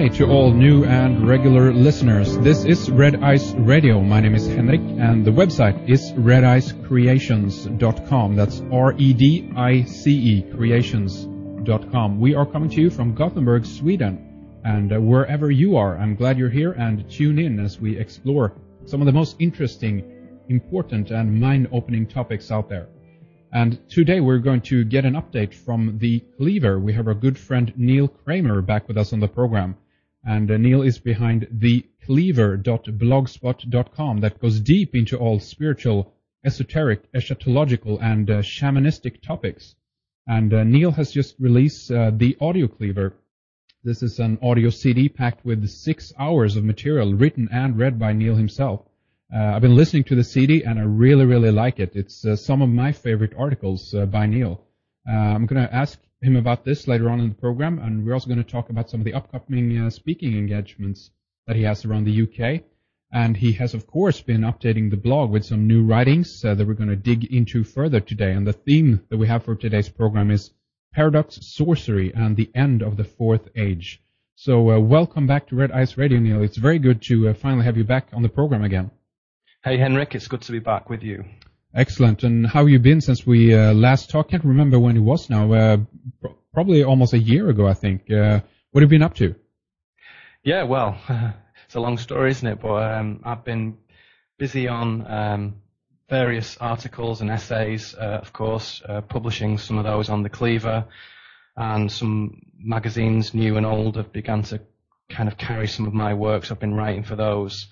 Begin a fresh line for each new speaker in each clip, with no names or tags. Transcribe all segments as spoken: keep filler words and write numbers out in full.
day to all new and regular listeners. This is Red Ice Radio. My name is Henrik and the website is red ice creations dot com. That's R E D I C E, creations dot com. We are coming to you from Gothenburg, Sweden. And uh, wherever you are, I'm glad you're here and tune in as we explore some of the most interesting, important and mind-opening topics out there. And today we're going to get an update from the Cleaver. We have our good friend Neil Kramer back with us on the program. And uh, Neil is behind the cleaver dot blogspot dot com that goes deep into all spiritual, esoteric, eschatological and uh, shamanistic topics. And uh, Neil has just released uh, the Audio Cleaver. This is an audio C D packed with six hours of material written and read by Neil himself. Uh, I've been listening to the C D and I really, really like it. It's uh, some of my favorite articles uh, by Neil. Uh, I'm going to ask him about this later on in the program, and we're also going to talk about some of the upcoming uh, speaking engagements that he has around the U K. And he has, of course, been updating the blog with some new writings uh, that we're going to dig into further today. And the theme that we have for today's program is Paradox, Sorcery, and the End of the Fourth Age. So uh, welcome back to Red Ice Radio, Neil. It's very good to uh, finally have you back on the program again.
Hey, Henrik, it's good to be back with you.
Excellent. And how have you been since we uh, last talked? Can't remember when it was now. Uh, pr- probably almost a year ago, I think. Uh, what have you been up to?
Yeah, well, it's a long story, isn't it? But um, I've been busy on um, various articles and essays, uh, of course, uh, publishing some of those on the Cleaver, and some magazines, new and old, have begun to kind of carry some of my works. I've been writing for those.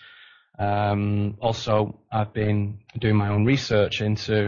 Um, also, I've been doing my own research into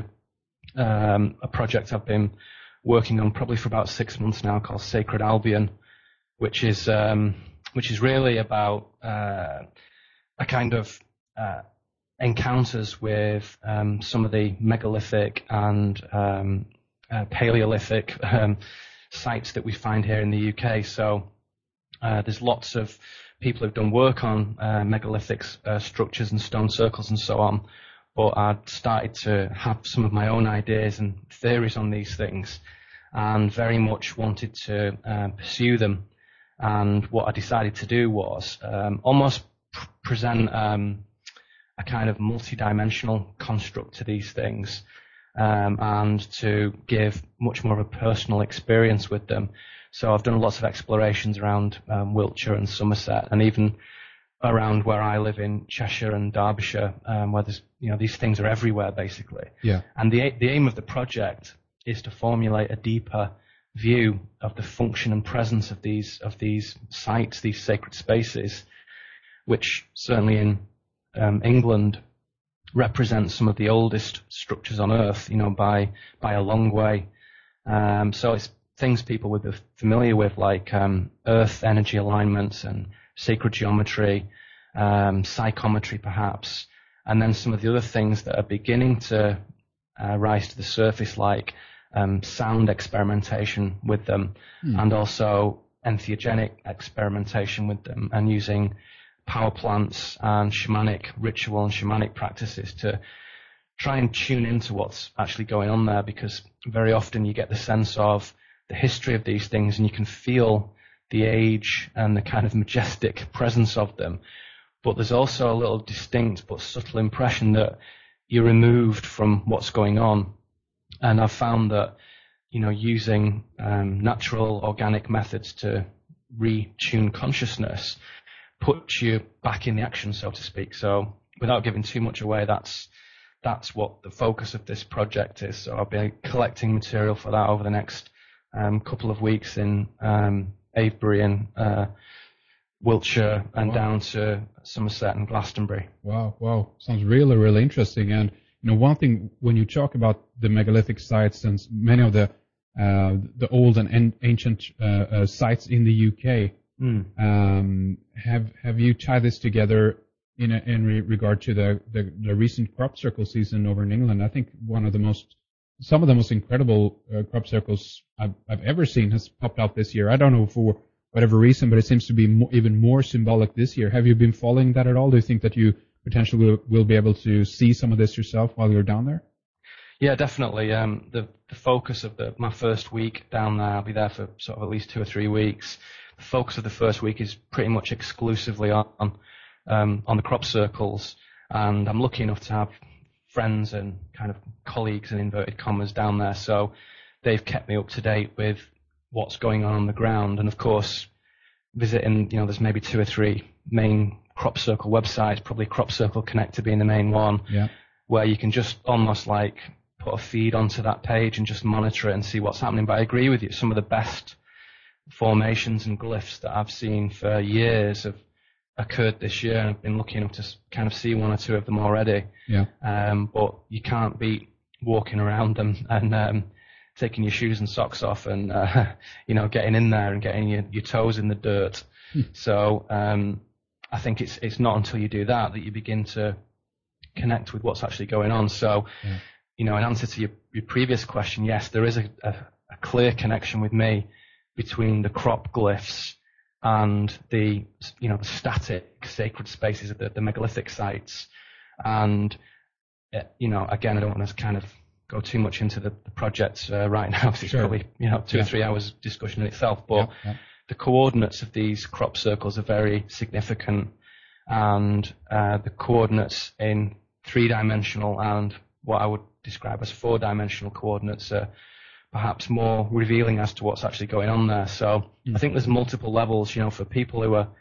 um, a project I've been working on probably for about six months now called Sacred Albion, which is um, which is really about uh, a kind of uh, encounters with um, some of the megalithic and um, uh, Paleolithic um, sites that we find here in the U K. So uh, there's lots of people who've done work on uh, megalithic uh, structures and stone circles and so on, but I'd started to have some of my own ideas and theories on these things, and very much wanted to uh, pursue them. And what I decided to do was um, almost pr- present um, a kind of multi-dimensional construct to these things, um, and to give much more of a personal experience with them. So I've done lots of explorations around um, Wiltshire and Somerset, and even around where I live in Cheshire and Derbyshire, um, where there's, you know, these things are everywhere basically.
Yeah.
And the the aim of the project is to formulate a deeper view of the function and presence of these of these sites, these sacred spaces, which certainly in um, England represent some of the oldest structures on Earth, you know, by by a long way. Um, so it's things people would be familiar with, like um, earth energy alignments and sacred geometry, um, psychometry perhaps, and then some of the other things that are beginning to uh, rise to the surface, like um, sound experimentation with them, mm. and also entheogenic experimentation with them, and using power plants and shamanic ritual and shamanic practices to try and tune into what's actually going on there, because very often you get the sense of the history of these things, and you can feel the age and the kind of majestic presence of them. But there's also a little distinct but subtle impression that you're removed from what's going on. And I've found that, you know, using um, natural, organic methods to retune consciousness puts you back in the action, so to speak. So without giving too much away, that's that's what the focus of this project is. So I'll be collecting material for that over the next Um, couple of weeks in um, Avebury and uh, Wiltshire, and wow. down to Somerset and Glastonbury.
Wow, wow. Sounds really, really interesting. And, you know, one thing, when you talk about the megalithic sites and many of the uh, the old and en- ancient uh, uh, sites in the U K, mm. um, have have you tied this together in a, in re- regard to the, the, the recent crop circle season over in England? I think one of the most Some of the most incredible uh, crop circles I've, I've ever seen has popped out this year. I don't know for whatever reason, but it seems to be mo- even more symbolic this year. Have you been following that at all? Do you think that you potentially will, will be able to see some of this yourself while you're down there?
Yeah, definitely. Um, the, the focus of the, my first week down there, I'll be there for sort of at least two or three weeks. the focus of the first week is pretty much exclusively on um, on the crop circles, and I'm lucky enough to have friends and kind of colleagues in inverted commas down there, so they've kept me up to date with what's going on on the ground. And of course, visiting, you know, there's maybe two or three main crop circle websites, probably Crop Circle Connector being the main one,
yeah.
where you can just almost like put a feed onto that page and just monitor it and see what's happening. But I agree with you, some of the best formations and glyphs that I've seen for years have occurred this year, and I've been lucky enough to kind of see one or two of them already.
Yeah.
Um, but you can't beat walking around them and um, taking your shoes and socks off and, uh, you know, getting in there and getting your, your toes in the dirt. So um, I think it's it's not until you do that that you begin to connect with what's actually going on. So,
yeah.
you know, in answer to your, your previous question, yes, there is a, a, a clear connection with me between the crop glyphs and the, you know, the static sacred spaces of the, the megalithic sites. And, uh, you know, again, I don't want to kind of go too much into the, the project uh, right now, because it's
sure.
probably, you know, two
yeah.
or three hours discussion in itself. But
yeah. Yeah.
the coordinates of these crop circles are very significant, and uh, the coordinates in three-dimensional and what I would describe as four-dimensional coordinates are perhaps more revealing as to what's actually going on there. So mm-hmm. I think there's multiple levels, you know, for people who are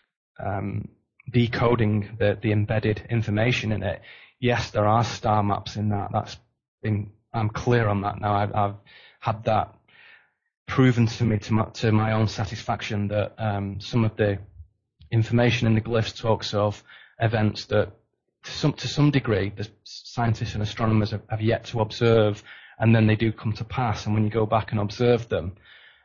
um, decoding the, the embedded information in it. Yes, there are star maps in that. That's been, I'm clear on that now. I've, I've had that proven to me to my, to my own satisfaction, that um, some of the information in the glyphs talks of events that to some, to some degree the scientists and astronomers have, have yet to observe, and then they do come to pass. And when you go back and observe them,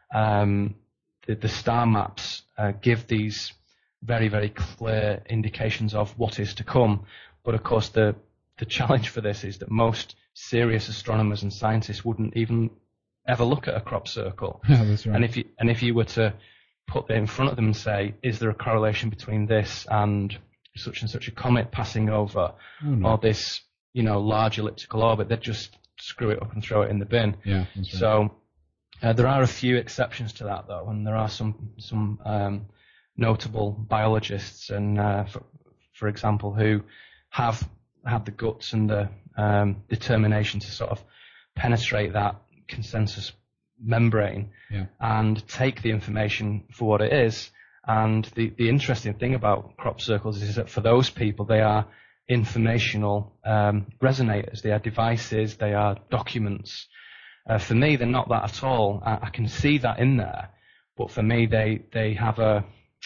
um, the, the star maps uh, give these very, very clear indications of what is to come. But of course, the the challenge for this is that most serious astronomers and scientists wouldn't even ever look at a crop circle.
Yeah, that's right.
And if you and if you were to put it in front of them and say, is there a correlation between this and such and such a comet passing over,
oh, no.
or this, you know, large elliptical orbit, they'd just screw it up and throw it in the bin.
Yeah, that's right.
So uh, there are a few exceptions to that, though, and there are some some um, notable biologists, and uh, for, for example, who have had the guts and the um, determination to sort of penetrate that consensus membrane
yeah.
and take the information for what it is. And the, the interesting thing about crop circles is that for those people, they are informational um, resonators. They are devices. They are documents. Uh, for me, they're not that at all. I, I can see that in there, but for me, they they have a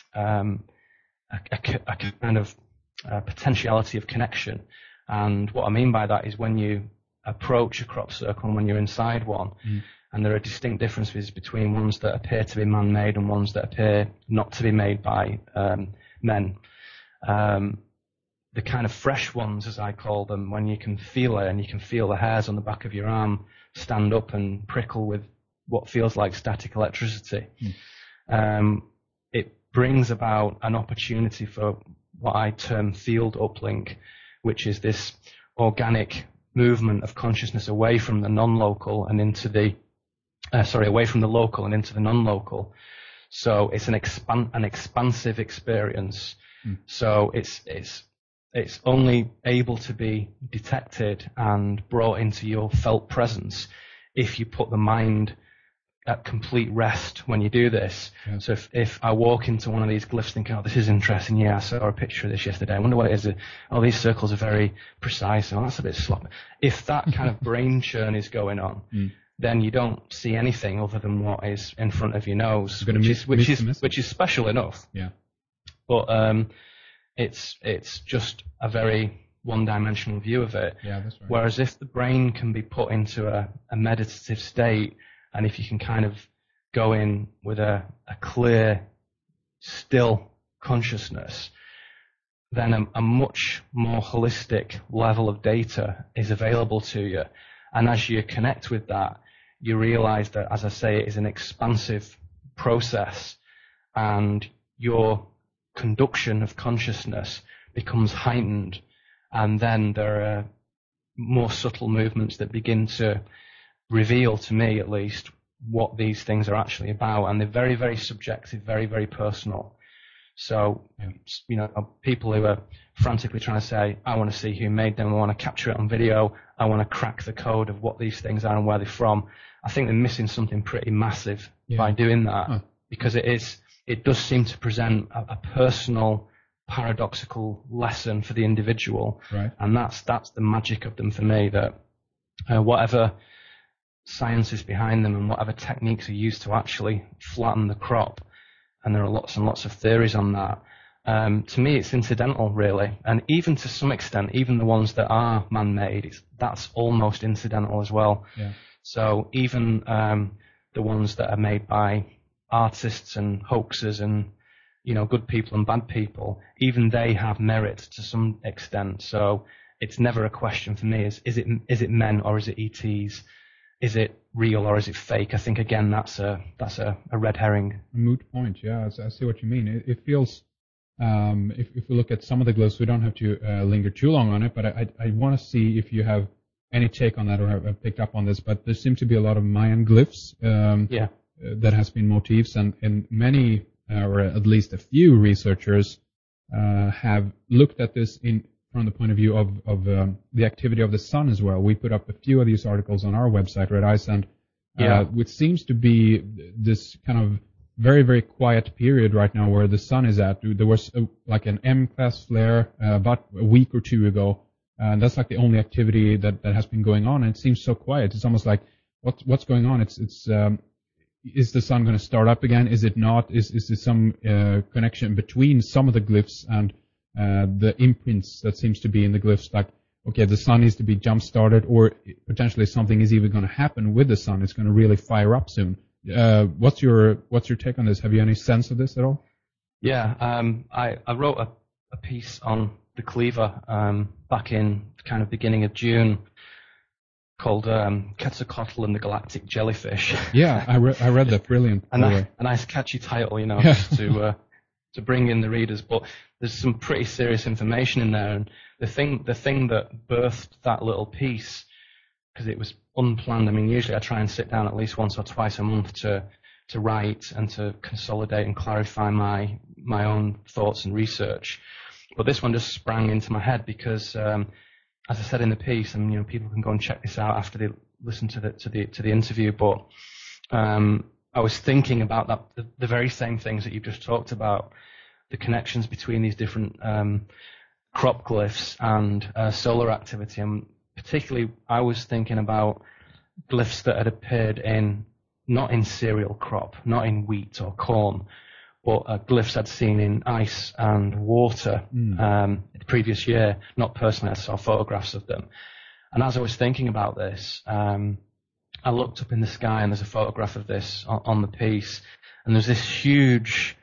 um, a, a, a kind of uh, potentiality of connection. And what I mean by that is when you approach a crop circle and when you're inside one, mm. and there are distinct differences between ones that appear to be man-made and ones that appear not to be made by um, men. Um, the kind of fresh ones, as I call them, when you can feel it and you can feel the hairs on the back of your arm stand up and prickle with what feels like static electricity. Mm. Um, it brings about an opportunity for what I term field uplink, which is this organic movement of consciousness away from the non-local and into the, uh, sorry, away from the local and into the non-local. So it's an expand, an expansive experience. Mm. So it's, it's, it's only able to be detected and brought into your felt presence if you put the mind at complete rest when you do this. Yeah. So if, if I walk into one of these glyphs thinking, oh, this is interesting, yeah, I saw a picture of this yesterday, I wonder what it is. Oh, these circles are very precise, oh, that's a bit sloppy. If that kind of brain churn is going on, mm. then you don't see anything other than what is in front of your nose, which,
miss,
is, which,
miss
is, which is special enough.
Yeah.
But um, it's it's just a very one-dimensional view of it.
Yeah, that's right.
Whereas if the brain can be put into a, a meditative state, and if you can kind of go in with a, a clear, still consciousness, then a, a much more holistic level of data is available to you. And as you connect with that, you realize that, as I say, it is an expansive process, and your conduction of consciousness becomes heightened. And then there are more subtle movements that begin to reveal, to me at least, what these things are actually about, and they're very, very subjective, very, very personal. So, yeah. you know, people who are frantically trying to say, I want to see who made them, I want to capture it on video, I want to crack the code of what these things are and where they're from, I think they're missing something pretty massive yeah. by doing that, huh. because it is, it does seem to present a, a personal, paradoxical lesson for the individual,
right.
and that's that's the magic of them for me, that uh, whatever science is behind them and whatever techniques are used to actually flatten the crop, and there are lots and lots of theories on that. Um, to me, it's incidental, really, and even to some extent, even the ones that are man-made, it's, that's almost incidental as well.
Yeah.
So even um, the ones that are made by artists and hoaxers and, you know, good people and bad people, even they have merit to some extent. So it's never a question for me: is is it is it men or is it E Ts? Is it real or is it fake? I think again that's a that's a, a red herring.
A moot point. Yeah, I see what you mean. It, it feels. Um, if, if we look at some of the glyphs, we don't have to uh, linger too long on it, but I, I, I want to see if you have any take on that or have, have picked up on this. But there seem to be a lot of Mayan glyphs um,
yeah.
uh, that has been motifs, and, and many, uh, or at least a few researchers uh, have looked at this in from the point of view of, of um, the activity of the sun as well. We put up a few of these articles on our website, Red Ice, and uh,
yeah.
which seems to be this kind of very, very quiet period right now where the sun is at. There was a, like an M-class flare uh, about a week or two ago, and that's like the only activity that, that has been going on, and it seems so quiet. It's almost like, what's, what's going on? It's, it's, um, is the sun going to start up again? Is it not? Is, is there some uh, connection between some of the glyphs and uh, the imprints that seems to be in the glyphs? Like, okay, the sun needs to be jump-started, or potentially something is even going to happen with the sun. It's going to really fire up soon. Uh, what's your what's your take on this? Have you any sense of this at all?
Yeah, um, I, I wrote a, a piece on the cleaver um, back in kind of beginning of June called um, Quetzalcoatl and the Galactic Jellyfish.
Yeah, I, re- I read that. Brilliant.
a, nice, a nice catchy title, you know,
yeah.
just to uh, to bring in the readers. But there's some pretty serious information in there, and the thing the thing that birthed that little piece, because it was unplanned. I mean, usually I try and sit down at least once or twice a month to to write and to consolidate and clarify my my own thoughts and research. But this one just sprang into my head because, um, as I said in the piece, and you know, people can go and check this out after they listen to the to the to the interview. But um, I was thinking about that the, the very same things that you've just talked about, the connections between these different um, crop glyphs and uh, solar activity. And particularly, I was thinking about glyphs that had appeared in, not in cereal crop, not in wheat or corn, but uh, glyphs I'd seen in ice and water mm. um, the previous year. Not personally, I saw photographs of them. And as I was thinking about this, um, I looked up in the sky, and there's a photograph of this on, on the piece, and there's this huge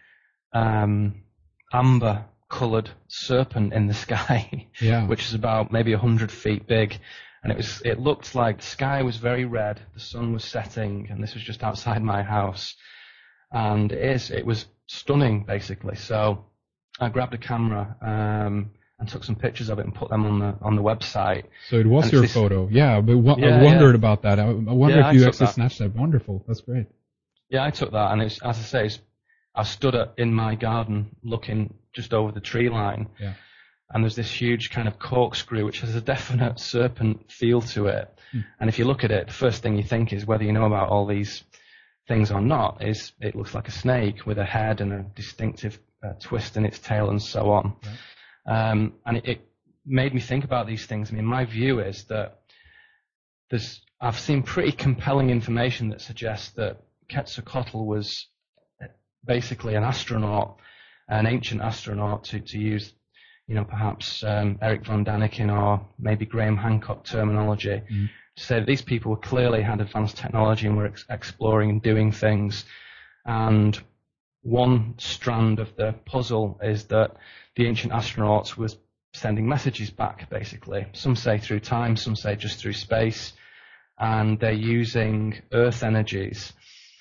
um, amber coloured serpent in the sky,
yeah.
which is about maybe a hundred feet big, and it was it looked like the sky was very red, the sun was setting, and this was just outside my house, and it is it was stunning basically. So I grabbed a camera um, and took some pictures of it and put them on the on the website.
So it was your this, photo, yeah. But w-
yeah,
I wondered
yeah.
about that. I, I wonder
yeah,
if you
I
actually
that.
snatched that. Wonderful, that's great.
Yeah, I took that, and it's, as I say, it's, I stood at, in my garden looking just over the tree line,
yeah.
and there's this huge kind of corkscrew which has a definite serpent feel to it. Hmm. And if you look at it, the first thing you think is, whether you know about all these things or not, is it looks like a snake with a head and a distinctive uh, twist in its tail and so on. Right. Um, and it, it made me think about these things. I mean, my view is that there's, I've seen pretty compelling information that suggests that Quetzalcoatl was basically an astronaut, an ancient astronaut, to, to use, you know, perhaps um, Eric von Daniken or maybe Graham Hancock terminology, mm. to say that these people clearly had advanced technology and were ex- exploring and doing things. And one strand of the puzzle is that the ancient astronauts was sending messages back, basically. Some say through time, some say just through space, and they're using Earth energies.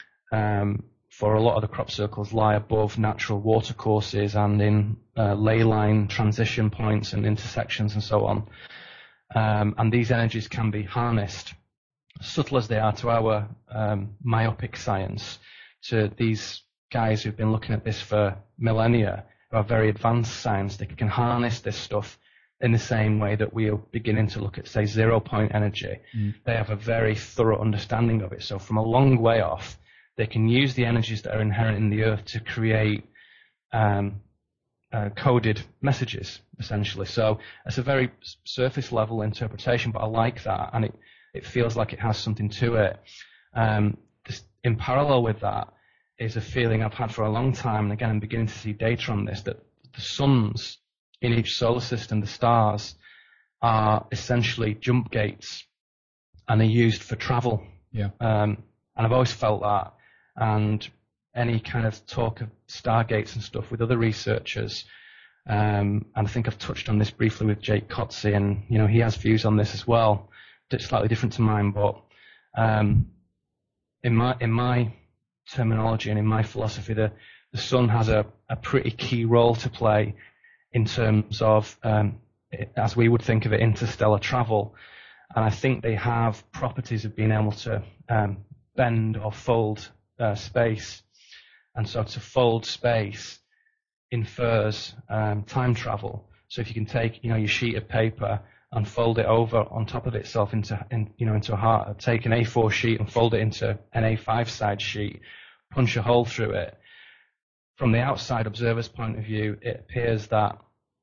Um, for a lot of the crop circles lie above natural watercourses and in uh, ley line transition points and intersections and so on. Um, and these energies can be harnessed subtle as they are to our um, myopic science, to these guys who've been looking at this for millennia, who are very advanced science, they can harness this stuff in the same way that we are beginning to look at, say, zero-point energy. Mm. They have a very thorough understanding of it. So from a long way off, they can use the energies that are inherent in the Earth to create um, uh, coded messages, essentially. So it's a very surface-level interpretation, but I like that, and it, it feels like it has something to it. Um, this, in parallel with that is a feeling I've had for a long time, and again, I'm beginning to see data on this, that the suns in each solar system, the stars, are essentially jump gates, and they're used for travel.
Yeah.
Um, and I've always felt that. And any kind of talk of stargates and stuff with other researchers, um, and I think I've touched on this briefly with Jake Coetzee, and you know he has views on this as well, slightly different to mine. But um, in my in my terminology and in my philosophy, the the sun has a, a pretty key role to play in terms of, um, as we would think of it, interstellar travel. And I think they have properties of being able to um, bend or fold uh, space. And so to fold space infers um, time travel. So if you can take, you know, your sheet of paper and fold it over on top of itself into, in, you know, into a heart, take an A four sheet and fold it into an A five side sheet, punch a hole through it. From the outside observer's point of view, it appears that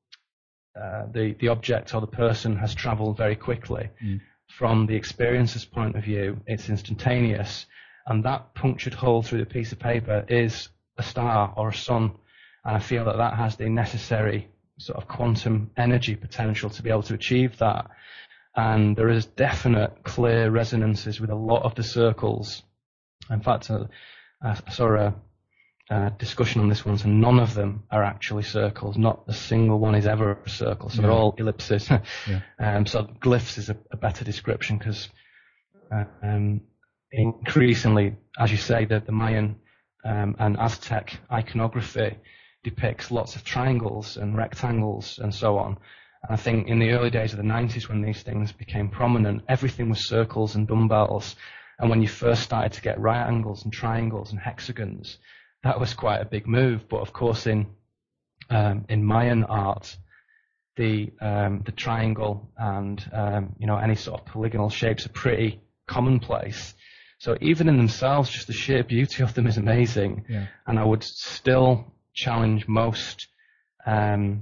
uh, the, the object or the person has traveled very quickly. Mm. From the experiencer's point of view, it's instantaneous. And that punctured hole through the piece of paper is a star or a sun. And I feel that that has the necessary sort of quantum energy potential to be able to achieve that. And there is definite, clear resonances with a lot of the circles. In fact, uh, I saw a Uh, discussion on this one, so none of them are actually circles. Not a single one is ever a circle, so yeah. They're all ellipses. Yeah. um, so glyphs is a, a better description because uh, um, increasingly, as you say, the, the Mayan um, and Aztec iconography depicts lots of triangles and rectangles and so on. And I think in the early days of the nineties, when these things became prominent, everything was circles and dumbbells. And when you first started to get right angles and triangles and hexagons, that was quite a big move. But of course, in um, in Mayan art, the um, the triangle and um, you know any sort of polygonal shapes are pretty commonplace. So even in themselves, just the sheer beauty of them is amazing. Yeah. And I would still challenge most um,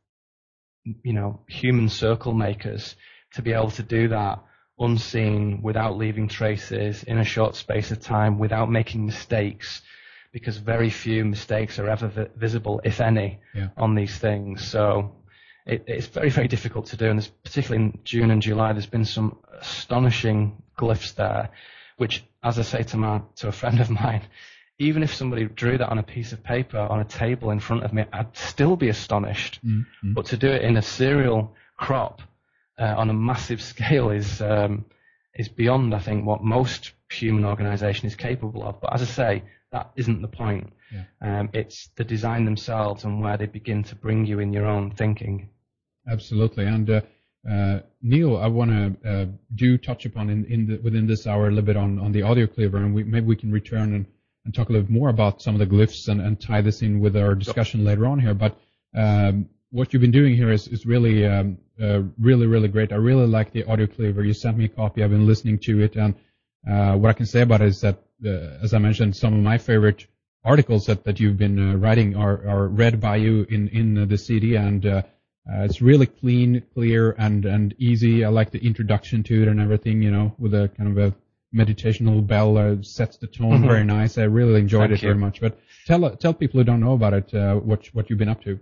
you know human circle makers to be able to do that unseen, without leaving traces, in a short space of time, without making mistakes. Because very few mistakes are ever vi- visible, if any, yeah. on these things. So it, it's very, very difficult to do. And there's, particularly in June and July, there's been some astonishing glyphs there, which, as I say to my to a friend of mine, even if somebody drew that on a piece of paper on a table in front of me, I'd still be astonished. Mm-hmm. But to do it in a serial crop uh, on a massive scale is um, is beyond, I think, what most human organisation is capable of. But as I say, that isn't the point. Yeah. Um, it's the design themselves and where they begin to bring you in your own thinking.
Absolutely. And uh, uh, Neil, I want to uh, do touch upon in, in the, within this hour a little bit on, on the audio cleaver, and we, maybe we can return and, and talk a little bit more about some of the glyphs and, and tie this in with our discussion later on here. But um, what you've been doing here is, is really, um, uh, really, really great. I really like the audio cleaver. You sent me a copy. I've been listening to it, and uh, what I can say about it is that, uh, as I mentioned, some of my favorite articles that, that you've been uh, writing are, are read by you in, in uh, the C D, and uh, uh, it's really clean, clear, and, and easy. I like the introduction to it and everything, you know, with a kind of a meditational bell uh, sets the tone mm-hmm. very nice. I really enjoyed Thank it you. very much. But tell tell people who don't know about it uh, what what you've been up to.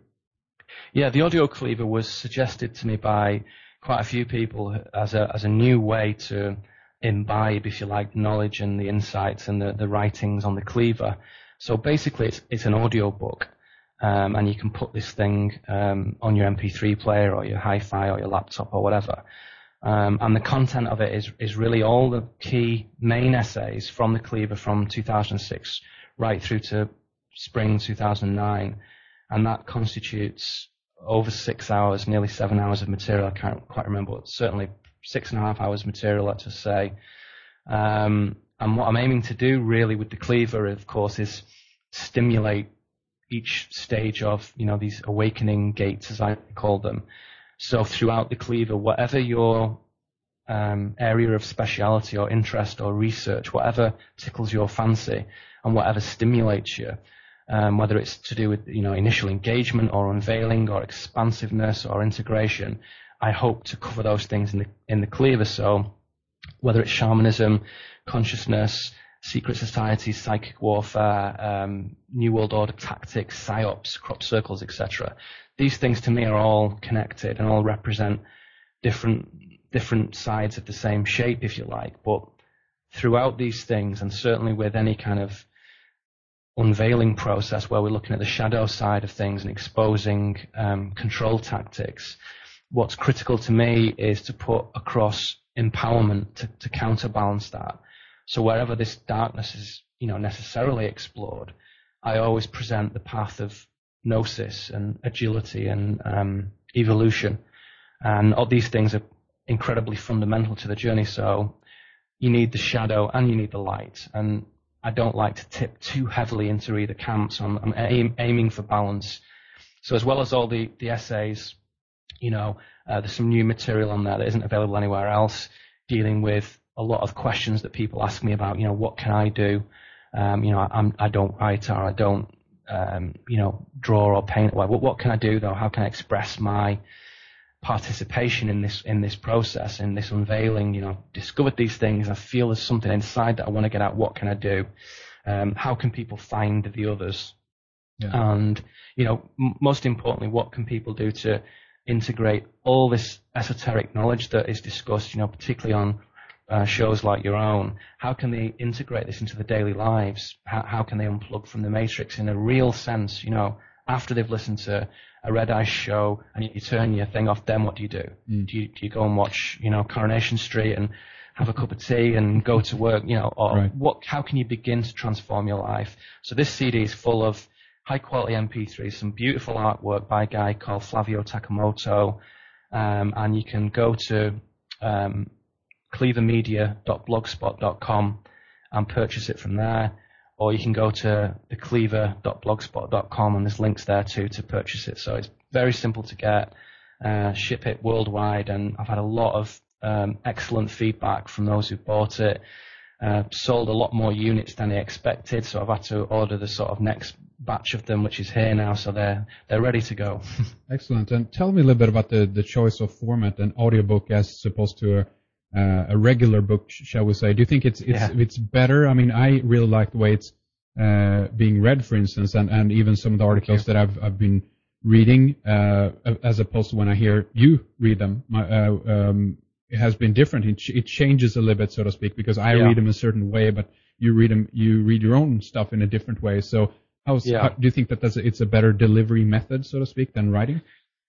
Yeah, the audio cleaver was suggested to me by quite a few people as a as a new way to imbibe, if you like, knowledge and the insights and the, the writings on the cleaver. So basically, it's it's an audio book, um, and you can put this thing um, on your M P three player or your hi-fi or your laptop or whatever. Um, and the content of it is is really all the key main essays from the cleaver from two thousand six right through to spring two thousand nine, and that constitutes over six hours, nearly seven hours of material. I can't quite remember, but certainly six and a half hours material, let's just say. Um, and what I'm aiming to do really with the cleaver, of course, is stimulate each stage of, you know, these awakening gates, as I call them. So throughout the cleaver, whatever your um, area of speciality or interest or research, whatever tickles your fancy and whatever stimulates you, um, whether it's to do with, you know, initial engagement or unveiling or expansiveness or integration, I hope to cover those things in the in the cleaver. So whether it's shamanism, consciousness, secret societies, psychic warfare, um, New World Order tactics, psyops, crop circles, et cetera. These things to me are all connected and all represent different different sides of the same shape, if you like. But throughout these things, and certainly with any kind of unveiling process where we're looking at the shadow side of things and exposing um, control tactics, what's critical to me is to put across empowerment to, to counterbalance that. So wherever this darkness is, you know, necessarily explored, I always present the path of gnosis and agility and um, evolution. And all these things are incredibly fundamental to the journey. So you need the shadow and you need the light. And I don't like to tip too heavily into either camps. I'm, I'm aim, aiming for balance. So as well as all the, the essays, you know, uh, there's some new material on there that isn't available anywhere else, dealing with a lot of questions that people ask me about, you know, what can I do? Um, you know, I, I'm, I don't write or I don't, um, you know, draw or paint. What, what can I do though? How can I express my participation in this, in this process, in this unveiling? You know, discovered these things. I feel there's something inside that I want to get out. What can I do? Um, how can people find the others? Yeah. And, you know, m- most importantly, what can people do to integrate all this esoteric knowledge that is discussed, you know, particularly on uh, shows like your own? How can they integrate this into their daily lives? How, how can they unplug from the matrix in a real sense? You know, after they've listened to a Red Ice show and you turn your thing off, then what do you do? Mm. Do you, do you go and watch, you know, Coronation Street and have a cup of tea and go to work, you know, or right. what, how can you begin to transform your life? So this C D is full of high quality M P threes, some beautiful artwork by a guy called Flavio Takamoto, um, and you can go to um, cleaver media dot blogspot dot com and purchase it from there, or you can go to the cleaver dot blogspot dot com and there's links there too to purchase it. So it's very simple to get, uh, ship it worldwide, and I've had a lot of um, excellent feedback from those who bought it. Uh, sold a lot more units than I expected, so I've had to order the sort of next batch of them, which is here now, so they're they're ready to go.
Excellent. And tell me a little bit about the, the choice of format, an audiobook as opposed to a, uh, a regular book, shall we say. Do you think it's it's yeah. it's better? I mean, I really like the way it's uh, being read, for instance, and, and even some of the articles that I've I've been reading, uh, as opposed to when I hear you read them. My, uh, um, it has been different. It, ch- it changes a little bit, so to speak, because I yeah. read them a certain way, but you read them, you read your own stuff in a different way. So how's, yeah. how, do you think that that's a, it's a better delivery method, so to speak, than writing?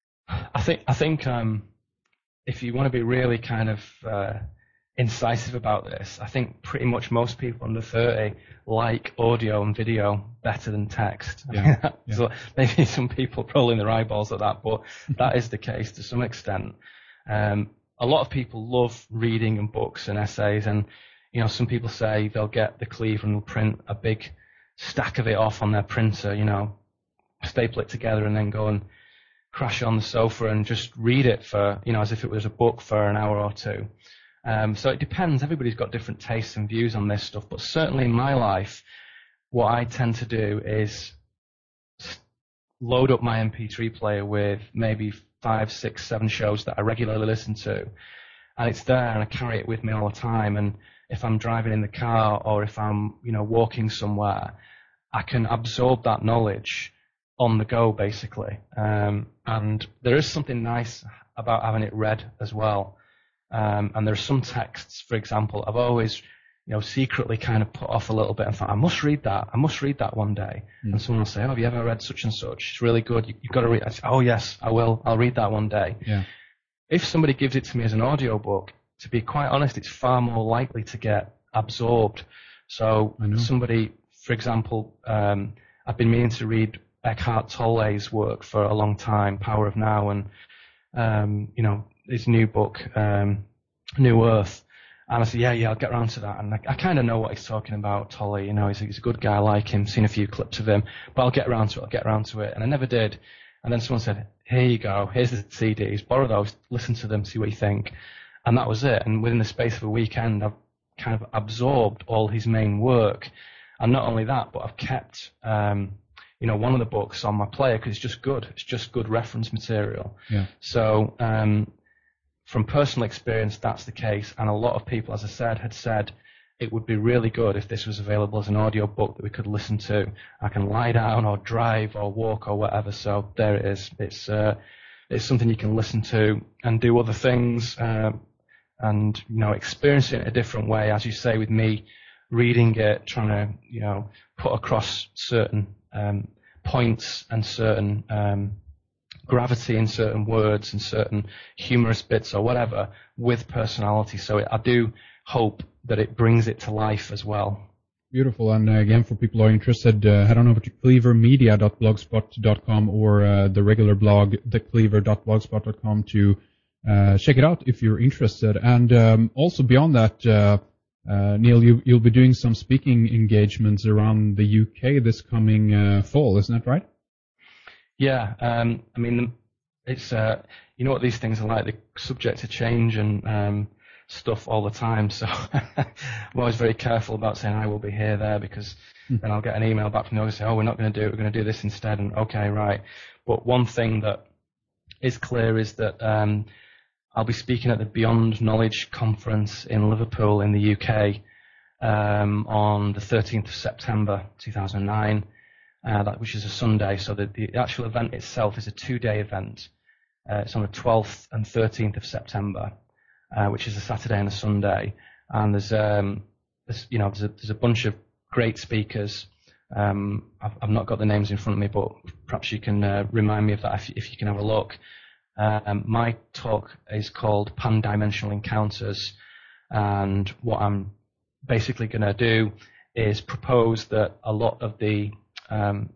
I think, I think, um, if you want to be really kind of, uh, incisive about this, I think pretty much most people under thirty like audio and video better than text. Yeah. yeah. So maybe some people rolling their eyeballs at that, but that is the case to some extent. Um, A lot of people love reading and books and essays, and you know, some people say they'll get the cleaver and will print a big stack of it off on their printer, you know, staple it together and then go and crash it on the sofa and just read it for, you know, as if it was a book for an hour or two. Um, so it depends. Everybody's got different tastes and views on this stuff, but certainly in my life, what I tend to do is load up my M P three player with maybe five, six, seven shows that I regularly listen to, and it's there and I carry it with me all the time. And if I'm driving in the car or if I'm, you know, walking somewhere, I can absorb that knowledge on the go, basically. Um, and there is something nice about having it read as well. Um, and there are some texts, for example, I've always, you know, secretly kind of put off a little bit and thought, I must read that. I must read that one day. Mm. And someone will say, oh, have you ever read such and such? It's really good. You, you've got to read it. I say, oh, yes, I will. I'll read that one day. Yeah. If somebody gives it to me as an audiobook, to be quite honest, it's far more likely to get absorbed. So somebody, for example, um, I've been meaning to read Eckhart Tolle's work for a long time, Power of Now, and, um, you know, his new book, um, New Earth. And I said, yeah, yeah, I'll get around to that. And I, I kind of know what he's talking about, Tolly. You know, he's a, he's a good guy, I like him, seen a few clips of him, but I'll get around to it, I'll get around to it. And I never did. And then someone said, here you go, here's the C Ds, borrow those, listen to them, see what you think. And that was it. And within the space of a weekend, I've kind of absorbed all his main work. And not only that, but I've kept, um, you know, one of the books on my player because it's just good. It's just good reference material.
Yeah.
So, um, from personal experience, that's the case. And a lot of people, as I said, had said it would be really good if this was available as an audio book that we could listen to. I can lie down or drive or walk or whatever. So there it is. It's, uh, it's something you can listen to and do other things, uh, and, you know, experience it in a different way. As you say, with me reading it, trying to, you know, put across certain, um, points and certain, um, gravity in certain words and certain humorous bits or whatever with personality. So it, I do hope that it brings it to life as well.
Beautiful. And uh, again, for people who are interested, uh, head on over to cleaver media dot blogspot dot com or uh, the regular blog, the cleaver dot blogspot dot com to uh, check it out if you're interested. And um, also beyond that, uh, uh, Neil, you, you'll be doing some speaking engagements around the U K this coming uh, fall, isn't that right?
Yeah, um, I mean, it's, uh, you know what these things are like, they're subject to change and um, stuff all the time, so I'm always very careful about saying I will be here, there, because mm. then I'll get an email back from the organizer saying, oh, we're not going to do it, we're going to do this instead, and okay, right. But one thing that is clear is that um, I'll be speaking at the Beyond Knowledge Conference in Liverpool in the U K um, on the thirteenth of September two thousand nine. Uh, that, which is a Sunday, so the, the actual event itself is a two-day event. Uh, it's on the twelfth and thirteenth of September, uh, which is a Saturday and a Sunday. And there's, um, there's you know, there's a, there's a bunch of great speakers. Um, I've, I've not got the names in front of me, but perhaps you can uh, remind me of that if, if you can have a look. Um, my talk is called Pan-Dimensional Encounters, and what I'm basically going to do is propose that a lot of the Um,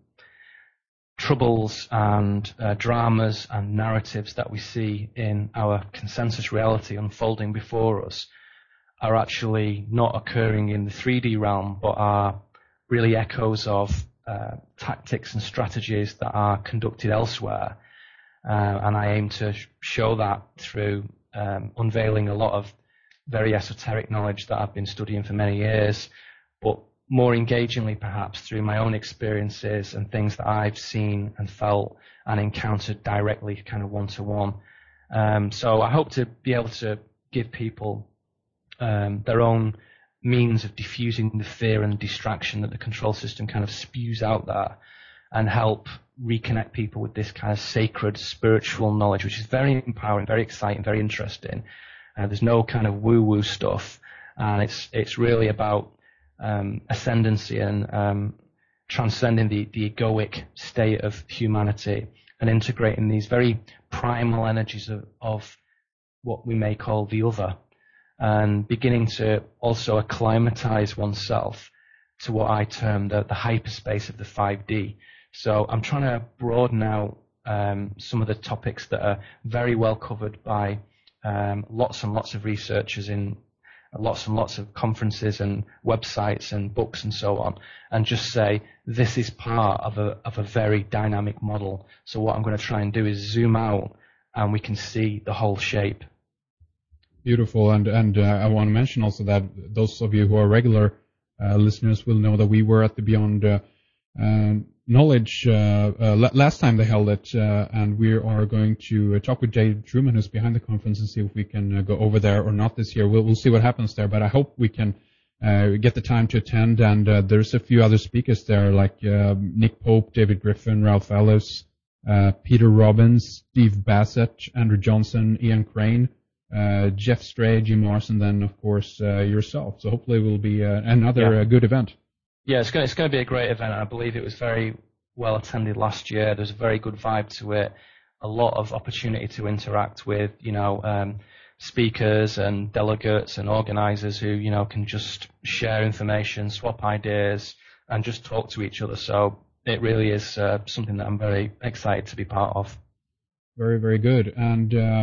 troubles and uh, dramas and narratives that we see in our consensus reality unfolding before us are actually not occurring in the three D realm, but are really echoes of uh, tactics and strategies that are conducted elsewhere. Uh, and I aim to sh- show that through um, unveiling a lot of very esoteric knowledge that I've been studying for many years, but more engagingly perhaps through my own experiences and things that I've seen and felt and encountered directly, kind of one-to-one. Um, so I hope to be able to give people um, their own means of diffusing the fear and distraction that the control system kind of spews out there, and help reconnect people with this kind of sacred spiritual knowledge, which is very empowering, very exciting, very interesting. Uh, there's no kind of woo-woo stuff, and it's it's really about um, ascendancy and um, transcending the, the egoic state of humanity and integrating these very primal energies of, of what we may call the other, and beginning to also acclimatize oneself to what I term the, the hyperspace of the five D. So I'm trying to broaden out um, some of the topics that are very well covered by um, lots and lots of researchers in lots and lots of conferences and websites and books and so on, and just say this is part of a of a very dynamic model. So what I'm going to try and do is zoom out, and we can see the whole shape.
Beautiful, and and uh, I want to mention also that those of you who are regular uh, listeners will know that we were at the Beyond uh, uh, Knowledge uh, uh, last time they held it, uh, and we are going to uh, talk with Dave Truman, who's behind the conference, and see if we can uh, go over there or not this year. We'll, we'll see what happens there, but I hope we can uh, get the time to attend. And uh, there's a few other speakers there, like uh, Nick Pope, David Griffin, Ralph Ellis, uh, Peter Robbins, Steve Bassett, Andrew Johnson, Ian Crane, uh, Jeff Stray, Jim Larson, then of course uh, yourself. So hopefully it will be uh, another
yeah.
uh, good event.
Yeah, it's going, it's going to be a great event. I believe it was very well attended last year. There's a very good vibe to it. A lot of opportunity to interact with, you know, um, speakers and delegates and organizers who, you know, can just share information, swap ideas, and just talk to each other. So it really is uh, something that I'm very excited to be part of.
Very, very good. And uh,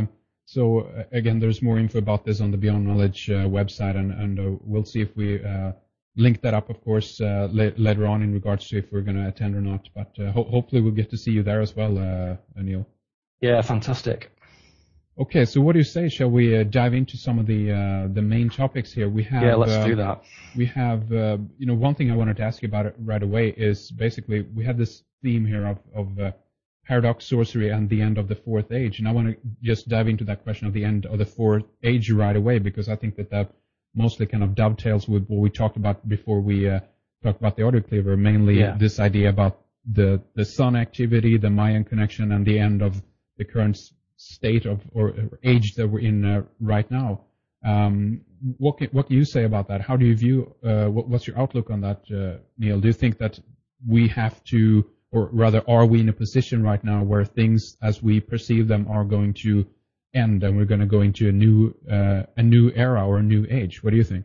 So uh, again, there's more info about this on the Beyond Knowledge uh, website, and, and uh, we'll see if we uh, link that up, of course, uh, la- later on in regards to if we're going to attend or not. But uh, ho- hopefully we'll get to see you there as well, uh, Neil.
Yeah, fantastic.
Okay, so what do you say? Shall we uh, dive into some of the uh, the main topics here? We have
yeah, let's
uh,
do that.
We have, uh, you know, one thing I wanted to ask you about it right away is basically we have this theme here of of uh, paradox, sorcery, and the end of the fourth age, and I want to just dive into that question of the end of the fourth age right away, because I think that that mostly kind of dovetails with what we talked about before we uh, talked about the audio cleaver, mainly
yeah.
this idea about the the sun activity, the Mayan connection, and the end of the current state of or, or age that we're in uh, right now. Um, what can, what can you say about that? How do you view? Uh, what, what's your outlook on that, uh, Neil? Do you think that we have to, or rather, are we in a position right now where things as we perceive them are going to end, and we're going to go into a new uh, a new era or a new age? What do you think?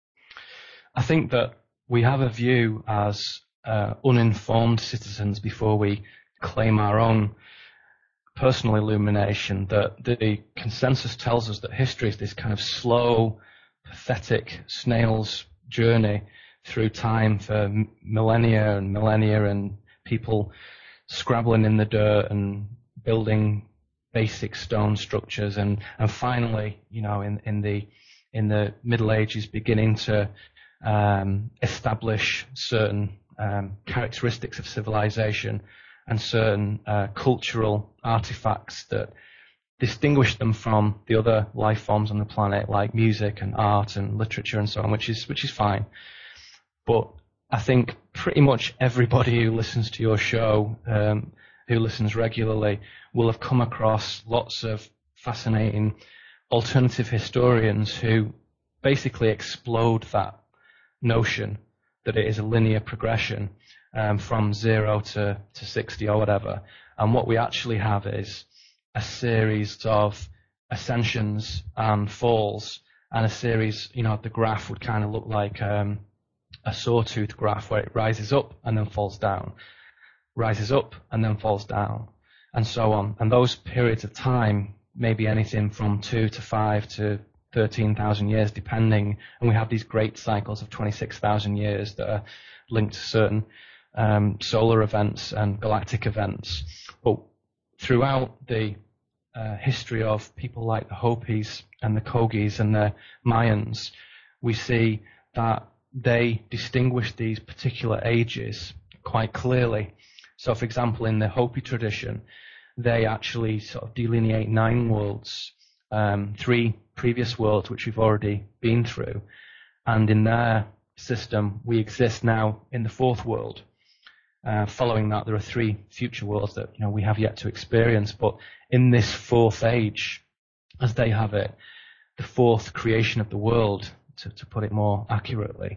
I think that we have a view as uh, uninformed citizens before we claim our own personal illumination, that the consensus tells us that history is this kind of slow, pathetic snail's journey through time for millennia and millennia, and people scrabbling in the dirt and building basic stone structures, and, and finally, you know, in, in the in the Middle Ages, beginning to um, establish certain um, characteristics of civilization and certain uh, cultural artifacts that distinguish them from the other life forms on the planet, like music and art and literature and so on, which is which is fine. But I think pretty much everybody who listens to your show, um, who listens regularly, will have come across lots of fascinating alternative historians who basically explode that notion that it is a linear progression um, from zero to, to sixty or whatever. And what we actually have is a series of ascensions and falls, and a series, you know, the graph would kind of look like um, a sawtooth graph where it rises up and then falls down, rises up and then falls down, and so on. And those periods of time may be anything from two to five to thirteen thousand years, depending. And we have these great cycles of twenty-six thousand years that are linked to certain um, solar events and galactic events. But throughout the uh, history of people like the Hopis and the Kogis and the Mayans, we see that they distinguish these particular ages quite clearly. So, for example, in the Hopi tradition, they actually sort of delineate nine worlds, um, three previous worlds which we've already been through, and in their system we exist now in the fourth world. Uh, following that, there are three future worlds that, you know, we have yet to experience. But in this fourth age, as they have it, the fourth creation of the world, to, to put it more accurately,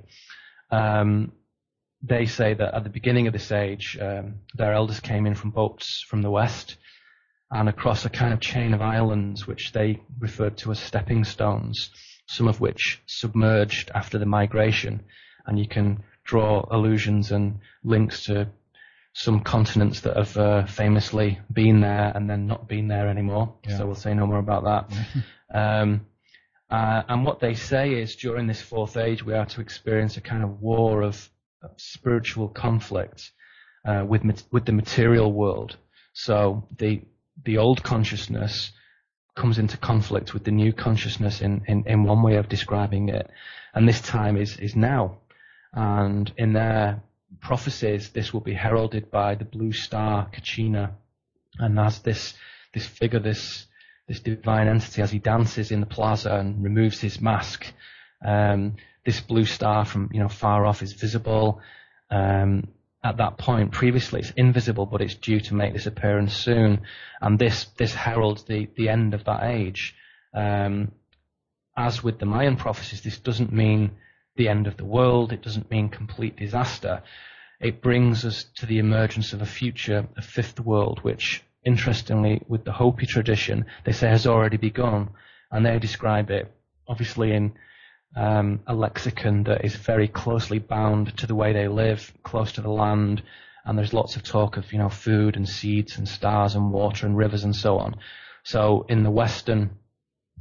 um, they say that at the beginning of this age, um, their elders came in from boats from the west and across a kind of chain of islands which they referred to as stepping stones, some of which submerged after the migration. And you can draw allusions and links to some continents that have uh, famously been there and then not been there anymore. Yeah. So we'll say no more about that. um, uh, and what they say is during this fourth age, we are to experience a kind of war of, of spiritual conflict uh, with with the material world. So the the old consciousness comes into conflict with the new consciousness in, in, in one way of describing it. And this time is, is now. And in their prophecies, this will be heralded by the blue star Kachina. And as this this figure, this this divine entity, as he dances in the plaza and removes his mask, um, this blue star from, you know, far off is visible. Um, at that point, previously it's invisible, but it's due to make this appearance soon. And this this heralds the, the end of that age. Um, as with the Mayan prophecies, this doesn't mean the end of the world. It doesn't mean complete disaster. It brings us to the emergence of a future, a fifth world, which, interestingly, with the Hopi tradition, they say has already begun. And they describe it, obviously, in um, a lexicon that is very closely bound to the way they live, close to the land. And there's lots of talk of, you know, food and seeds and stars and water and rivers and so on. So in the Western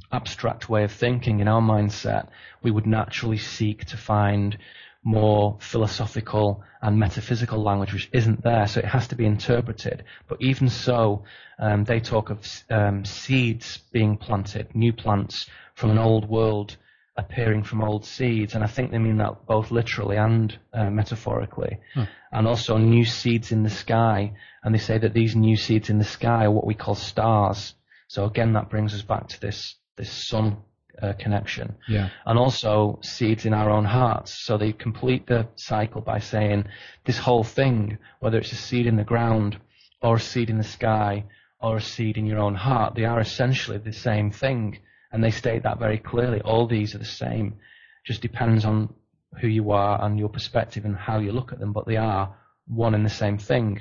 abstract way of thinking, in our mindset, we would naturally seek to find more philosophical and metaphysical language, which isn't there, so it has to be interpreted. But even so, um, they talk of um, seeds being planted, new plants from an old world appearing from old seeds, and I think they mean that both literally and uh, metaphorically. Hmm. And also new seeds in the sky, and they say that these new seeds in the sky are what we call stars. So again, that brings us back to this this sun uh, connection.
Yeah.
And also seeds in our own hearts. So they complete the cycle by saying this whole thing, whether it's a seed in the ground or a seed in the sky or a seed in your own heart, they are essentially the same thing. And they state that very clearly. All these are the same. Just depends on who you are and your perspective and how you look at them, but they are one and the same thing.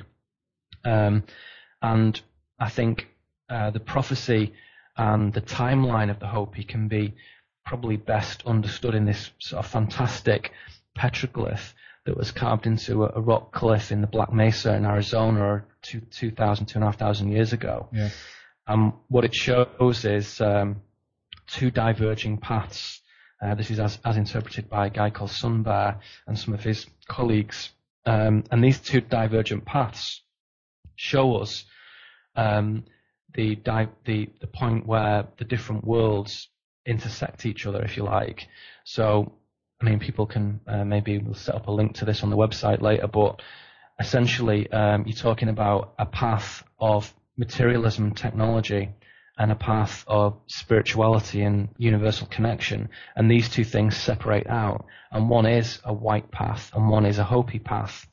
Um, and I think uh, the prophecy and the timeline of the Hopi can be probably best understood in this sort of fantastic petroglyph that was carved into a, a rock cliff in the Black Mesa in Arizona two, two thousand, two and a half thousand years ago.
Yeah.
Um, what it shows is um, two diverging paths. Uh, this is as, as interpreted by a guy called Sun Bear and some of his colleagues. Um, and these two divergent paths show us um, the, di- the the point where the different worlds intersect each other, if you like. So, I mean, people can uh, maybe we'll set up a link to this on the website later, but essentially um, you're talking about a path of materialism and technology and a path of spirituality and universal connection, and these two things separate out, and one is a white path and one is a Hopi path,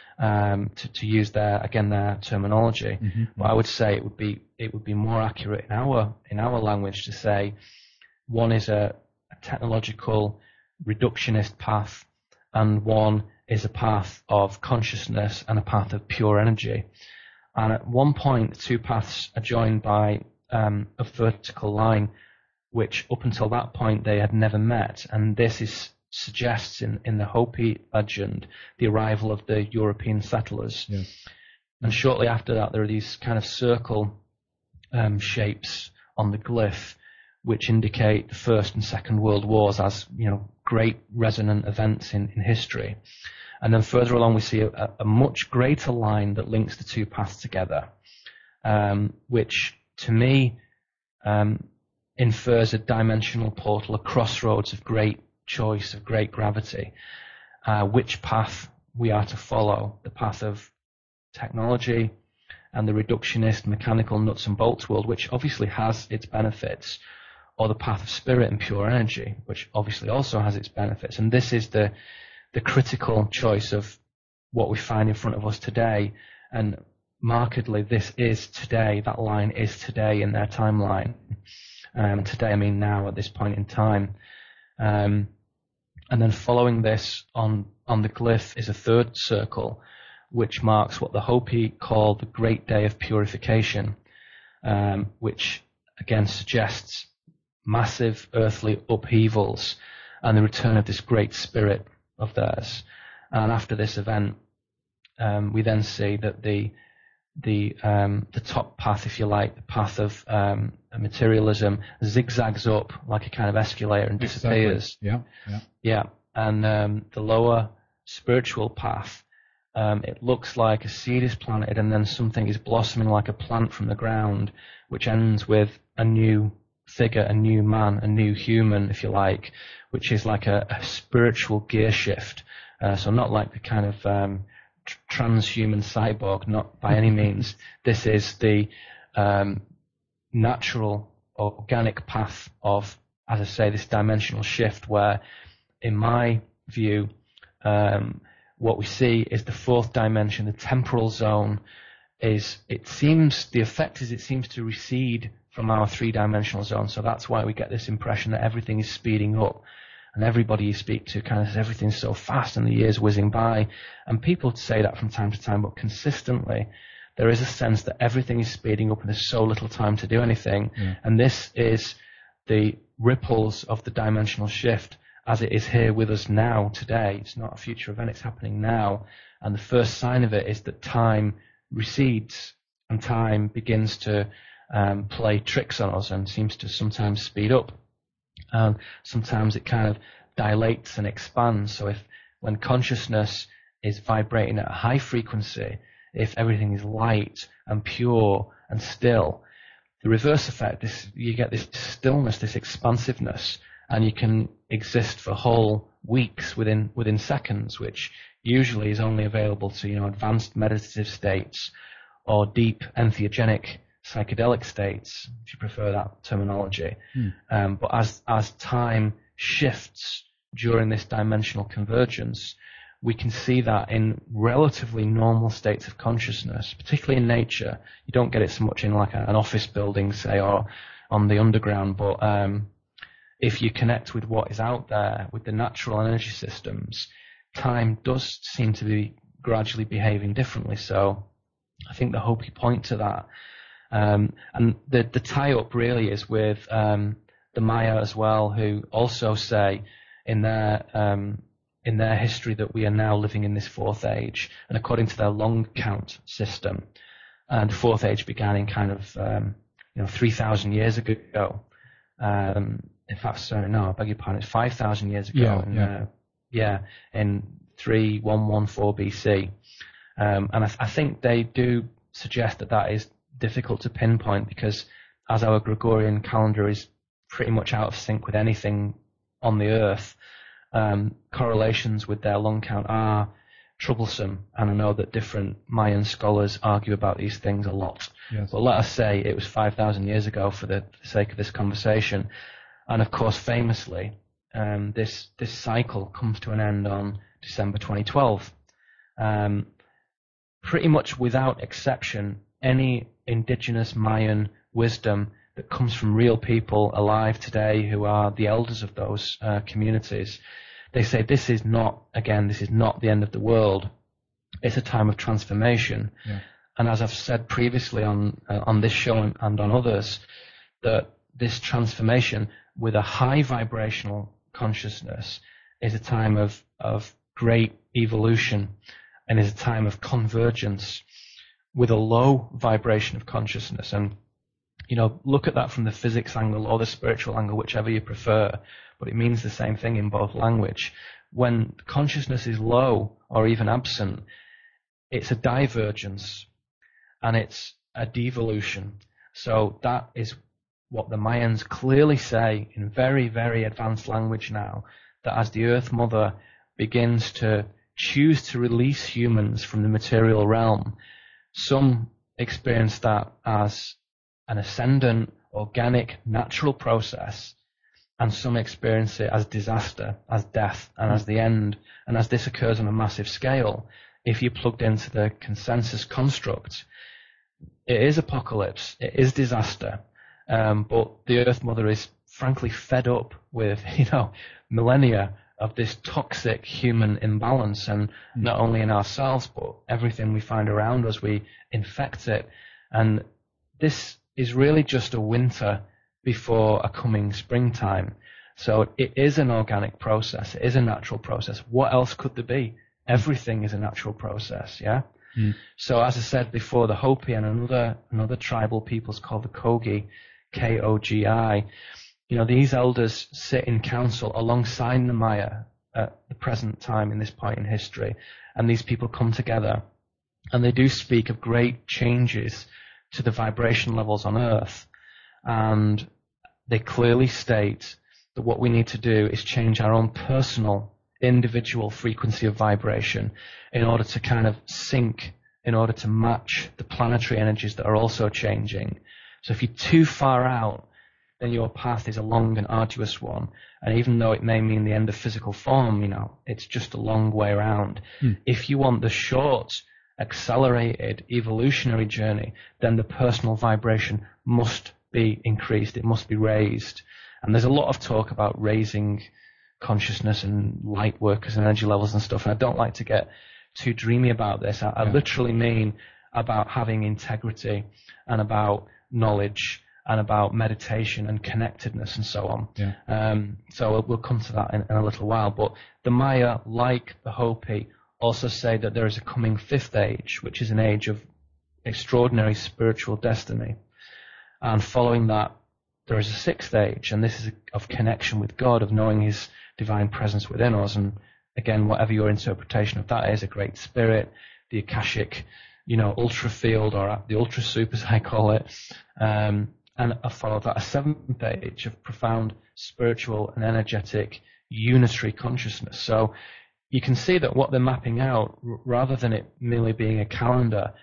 um, to, to use their again their terminology. Mm-hmm. But I would say it would be it would be more accurate in our in our language to say one is a, a technological reductionist path and one is a path of consciousness and a path of pure energy. And at one point the two paths are joined by Um, a vertical line, which up until that point they had never met, and this is suggests in, in the Hopi legend the arrival of the European settlers.
Yeah.
And shortly after that, there are these kind of circle um, shapes on the glyph, which indicate the First and Second World Wars as, you know, great resonant events in, in history. And then further along, we see a, a much greater line that links the two paths together, um, which to me, um, infers a dimensional portal, a crossroads of great choice, of great gravity, uh, which path we are to follow, the path of technology and the reductionist mechanical nuts and bolts world, which obviously has its benefits, or the path of spirit and pure energy, which obviously also has its benefits. And this is the, the critical choice of what we find in front of us today. And markedly, this is today, that line is today in their timeline. Um, today, I mean now, at this point in time. Um, and then following this on, on the glyph is a third circle, which marks what the Hopi call the Great Day of Purification, um, which again suggests massive earthly upheavals and the return of this great spirit of theirs. And after this event, um, we then see that the the um, the top path, if you like, the path of um, materialism, zigzags up like a kind of escalator and disappears.
Exactly. Yeah, yeah,
yeah. And um, the lower spiritual path, um, it looks like a seed is planted and then something is blossoming like a plant from the ground, which ends with a new figure, a new man, a new human, if you like, which is like a, a spiritual gear shift. Uh, so not like the kind of um, transhuman cyborg, not by any means. This is the um, natural, organic path of, as I say, this dimensional shift where, in my view, um, what we see is the fourth dimension, the temporal zone, is, it seems, the effect is it seems to recede from our three-dimensional zone. So that's why we get this impression that everything is speeding up. And everybody you speak to kind of says everything's so fast and the year's whizzing by. And people say that from time to time, but consistently there is a sense that everything is speeding up and there's so little time to do anything. Yeah. And this is the ripples of the dimensional shift as it is here with us now, today. It's not a future event, it's happening now. And the first sign of it is that time recedes and time begins to um, play tricks on us and seems to sometimes speed up. And sometimes it kind of dilates and expands. So if when consciousness is vibrating at a high frequency, if everything is light and pure and still, the reverse effect is you get this stillness, this expansiveness, and you can exist for whole weeks within within seconds, which usually is only available to, you know, advanced meditative states or deep entheogenic psychedelic states, if you prefer that terminology. Hmm. Um, but as as time shifts during this dimensional convergence, we can see that in relatively normal states of consciousness, particularly in nature. You don't get it so much in like a, an office building, say, or on the underground, but um, if you connect with what is out there, with the natural energy systems, time does seem to be gradually behaving differently. So I think the Hopi point to that. Um, and the, the tie-up really is with um, the Maya as well, who also say in their um, in their history that we are now living in this fourth age. And according to their long count system, and the fourth age began in kind of um, you know three thousand years ago. Um, in fact, sorry, no, I beg your pardon, it's five thousand years ago.
Yeah,
in,
yeah.
Uh, yeah, in three one one four B C. Um, and I, I think they do suggest that that is difficult to pinpoint because as our Gregorian calendar is pretty much out of sync with anything on the earth, um, correlations with their long count are troublesome. And I know that different Mayan scholars argue about these things a lot.
Yes.
But let us say it was five thousand years ago for the, for the sake of this conversation. And of course, famously, um, this this cycle comes to an end on December twenty twelve. Um, pretty much without exception, any indigenous Mayan wisdom that comes from real people alive today who are the elders of those uh, communities, they say this is not, again, this is not the end of the world. It's a time of transformation. Yeah. And as I've said previously on uh, on this show and, and on others, that this transformation with a high vibrational consciousness is a time of, of great evolution and is a time of convergence with a low vibration of consciousness. And, you know, look at that from the physics angle or the spiritual angle, whichever you prefer, but it means the same thing in both language. When consciousness is low or even absent, it's a divergence and it's a devolution. So that is what the Mayans clearly say in very, very advanced language now, that as the Earth Mother begins to choose to release humans from the material realm, some experience that as an ascendant, organic, natural process, and some experience it as disaster, as death, and as the end. And as this occurs on a massive scale, if you're plugged into the consensus construct, it is apocalypse, it is disaster. Um, but the Earth Mother is frankly fed up with, you know, millennia of this toxic human imbalance, and not only in ourselves, but everything we find around us, we infect it. And this is really just a winter before a coming springtime. So it is an organic process. It is a natural process. What else could there be? Everything is a natural process, yeah? Mm. So as I said before, the Hopi and another, another tribal peoples called the Kogi, K O G I, you know, these elders sit in council alongside the Maya at the present time in this point in history. And these people come together and they do speak of great changes to the vibration levels on Earth. And they clearly state that what we need to do is change our own personal, individual frequency of vibration in order to kind of sync, in order to match the planetary energies that are also changing. So if you're too far out, then your path is a long and arduous one. And even though it may mean the end of physical form, you know, it's just a long way around. Hmm. If you want the short, accelerated evolutionary journey, then the personal vibration must be increased. It must be raised. And there's a lot of talk about raising consciousness and light workers and energy levels and stuff. And I don't like to get too dreamy about this. I, I yeah. literally mean about having integrity and about knowledge and about meditation and connectedness and so on. Yeah. Um, so we'll, we'll come to that in, in a little while. But the Maya, like the Hopi, also say that there is a coming fifth age, which is an age of extraordinary spiritual destiny. And following that, there is a sixth stage, and this is of connection with God, of knowing his divine presence within us. And again, whatever your interpretation of that is, a great spirit, the Akashic, you know, ultra field, or the ultra soup, as I call it. Um, and I followed that, a seventh stage of profound spiritual and energetic unitary consciousness. So you can see that what they're mapping out, r- rather than it merely being a calendar,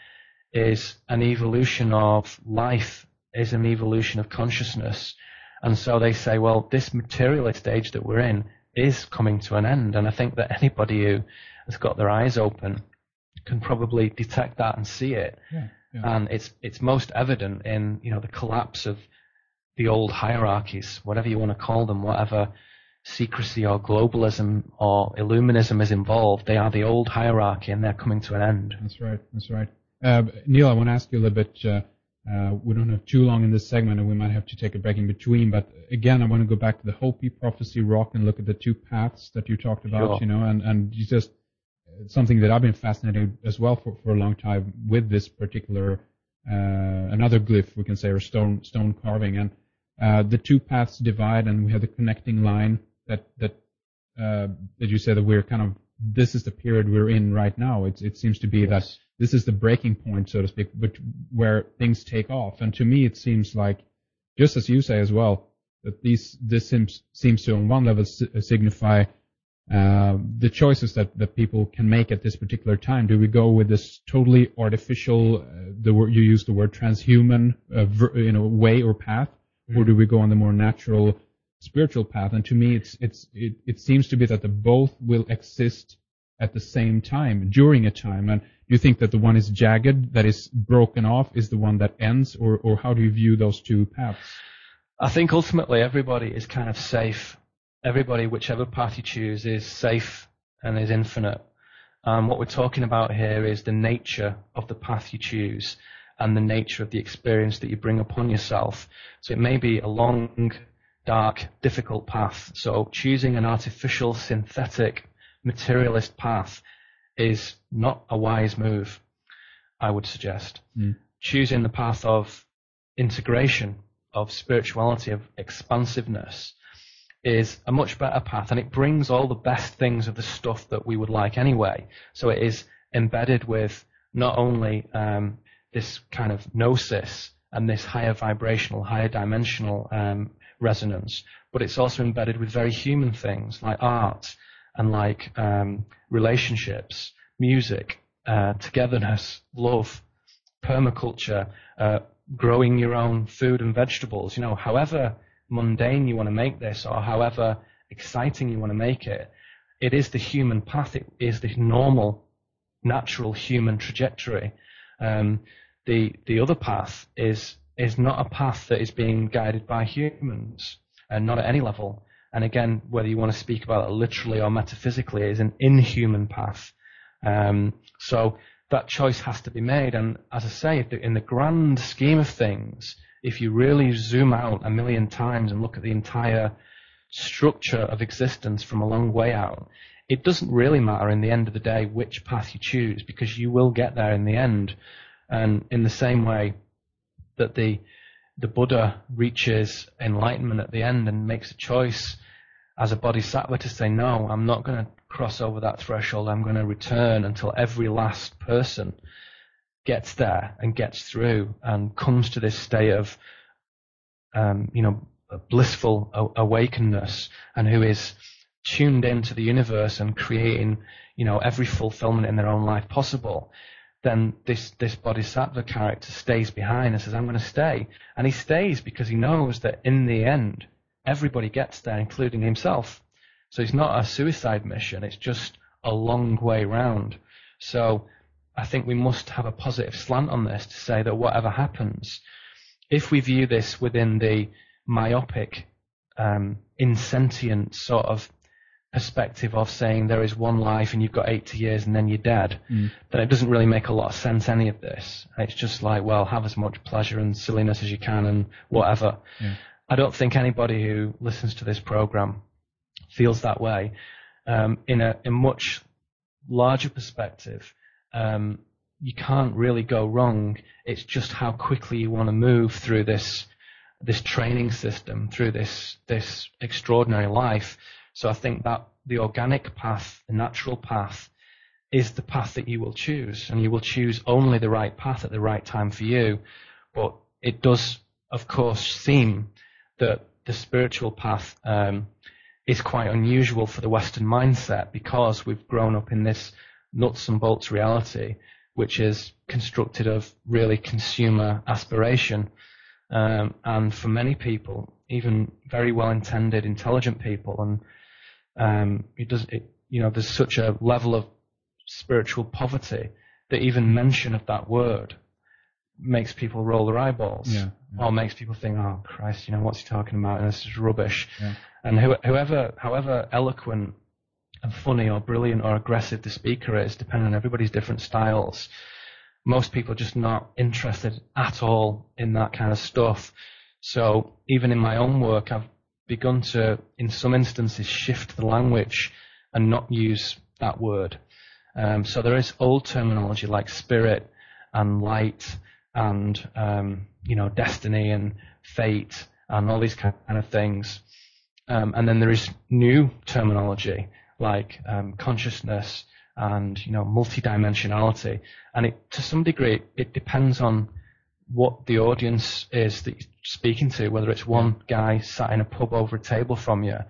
is an evolution of life, is an evolution of consciousness. And so they say, well, this materialist stage that we're in is coming to an end. And I think that anybody who has got their eyes open can probably detect that and see it.
Yeah, yeah.
And it's it's most evident in, you know, the collapse of the old hierarchies, whatever you want to call them, whatever secrecy or globalism or illuminism is involved. They are the old hierarchy, and they're coming to an end.
That's right. That's right. Uh, Neil, I want to ask you a little bit. Uh, uh, we don't have too long in this segment, and we might have to take a break in between. But again, I want to go back to the Hopi prophecy rock and look at the two paths that you talked about.
Sure.
You know, and and you just something that I've been fascinated as well for, for a long time with this particular uh, another glyph, we can say, or stone stone carving, and uh, the two paths divide, and we have the connecting line that that uh, that you said that we're kind of, this is the period we're in right now. It it seems to be
Yes.
that this is the breaking point, so to speak, but where things take off. And to me, it seems like, just as you say as well, that these this seems seems to on one level signify Uh, the choices that, that people can make at this particular time. Do we go with this totally artificial, uh, the word you use the word transhuman, uh, ver, you know, way or path, mm-hmm. or do we go on the more natural, spiritual path? And to me, it's it's it, it seems to be that the both will exist at the same time during a time. And do you think that the one is jagged, that is broken off, is the one that ends, or or how do you view those two paths?
I think ultimately everybody is kind of safe. Everybody, whichever path you choose, is safe and is infinite. Um, what we're talking about here is the nature of the path you choose and the nature of the experience that you bring upon yourself. So it may be a long, dark, difficult path. So choosing an artificial, synthetic, materialist path is not a wise move, I would suggest. Mm. Choosing the path of integration, of spirituality, of expansiveness, is a much better path, and it brings all the best things of the stuff that we would like anyway. So it is embedded with not only um, this kind of gnosis and this higher vibrational, higher dimensional um, resonance, but it's also embedded with very human things like art and like um, relationships, music, uh, togetherness, love, permaculture, uh, growing your own food and vegetables. You know, however mundane you want to make this, or however exciting you want to make it, it is the human path. It is the normal, natural human trajectory. Um, the the other path is is not a path that is being guided by humans, and not at any level. And again, whether you want to speak about it literally or metaphysically, it is an inhuman path. Um, so that choice has to be made. And as I say, in the grand scheme of things, if you really zoom out a million times and look at the entire structure of existence from a long way out, it doesn't really matter in the end of the day which path you choose, because you will get there in the end. And in the same way that the the Buddha reaches enlightenment at the end and makes a choice as a bodhisattva to say, no, I'm not going to cross over that threshold. I'm going to return until every last person gets there and gets through and comes to this state of, um, you know, blissful a- awakeness, and who is tuned into the universe and creating, you know, every fulfillment in their own life possible. Then this, this bodhisattva character stays behind and says, I'm going to stay. And he stays because he knows that in the end, everybody gets there, including himself. So it's not a suicide mission. It's just a long way round. So I think we must have a positive slant on this to say that whatever happens, if we view this within the myopic, um, insentient sort of perspective of saying there is one life and you've got eighty years and then you're dead, mm. then it doesn't really make a lot of sense, any of this. It's just like, well, have as much pleasure and silliness as you can and whatever. Yeah. I don't think anybody who listens to this program feels that way. Um, in a, a much larger perspective, um, you can't really go wrong. It's just how quickly you want to move through this this training system, through this this extraordinary life. So I think that the organic path, the natural path, is the path that you will choose, and you will choose only the right path at the right time for you. But it does, of course, seem that the spiritual path um, is quite unusual for the Western mindset, because we've grown up in this nuts and bolts reality, which is constructed of really consumer aspiration. Um, and for many people, even very well-intended, intelligent people, and um, it does, it, you know, there's such a level of spiritual poverty that even mention of that word makes people roll their eyeballs,
yeah, yeah.
or makes people think, "Oh Christ, you know, what's he talking about? And this is rubbish."
Yeah.
And who, whoever, however eloquent and funny or brilliant or aggressive the speaker is, depending on everybody's different styles, most people are just not interested at all in that kind of stuff. So even in my own work, I've begun to, in some instances, shift the language and not use that word. Um, so there is old terminology like spirit and light and, um, you know, destiny and fate and all these kind of things. Um, and then there is new terminology like um, consciousness and, you know, multidimensionality. And it, to some degree, it depends on what the audience is that you're speaking to, whether it's one guy sat in a pub over a table from you,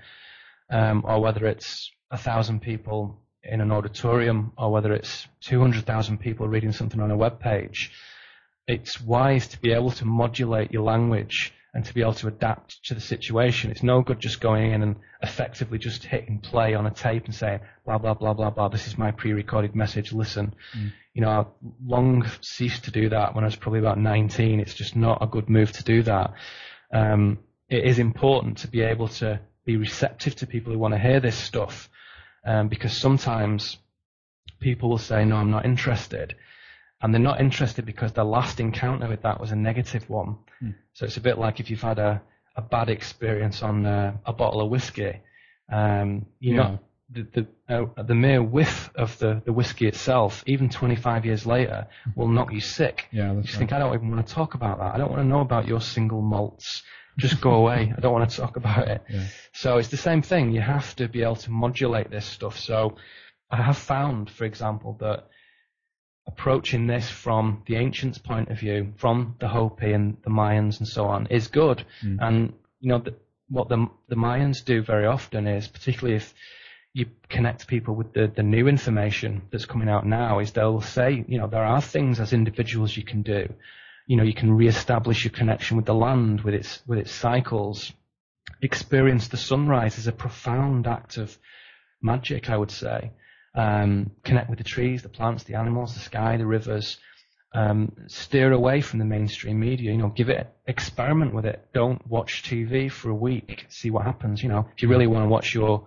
um, or whether it's a thousand people in an auditorium, or whether it's two hundred thousand people reading something on a web page. It's wise to be able to modulate your language and to be able to adapt to the situation. It's no good just going in and effectively just hitting play on a tape and saying, blah, blah, blah, blah, blah, this is my pre-recorded message, listen. Mm. You know, I long ceased to do that when I was probably about nineteen. It's just not a good move to do that. Um, it is important to be able to be receptive to people who want to hear this stuff, um, because sometimes people will say, no, I'm not interested. And they're not interested because their last encounter with that was a negative one. Hmm. So it's a bit like if you've had a, a bad experience on uh, a bottle of whiskey. Um, you
yeah.
know, the the, uh, the mere whiff of the, the whiskey itself, even twenty-five years later, will knock you sick.
Yeah, that's
you just
right.
think, I don't even want to talk about that. I don't want to know about your single malts. Just go away. I don't want to talk about it.
Yeah.
So it's the same thing. You have to be able to modulate this stuff. So I have found, for example, that approaching this from the ancients' point of view, from the Hopi and the Mayans and so on, is good. Mm. And, you know, the, what the, the Mayans do very often is, particularly if you connect people with the, the new information that's coming out now, is they'll say, you know, there are things as individuals you can do. You know, you can reestablish your connection with the land, with its, with its cycles. Experience the sunrise is a profound act of magic, I would say. Um, connect with the trees, the plants, the animals, the sky, the rivers. Um, steer away from the mainstream media. You know, give it, experiment with it. Don't watch T V for a week. See what happens. You know, if you really want to watch your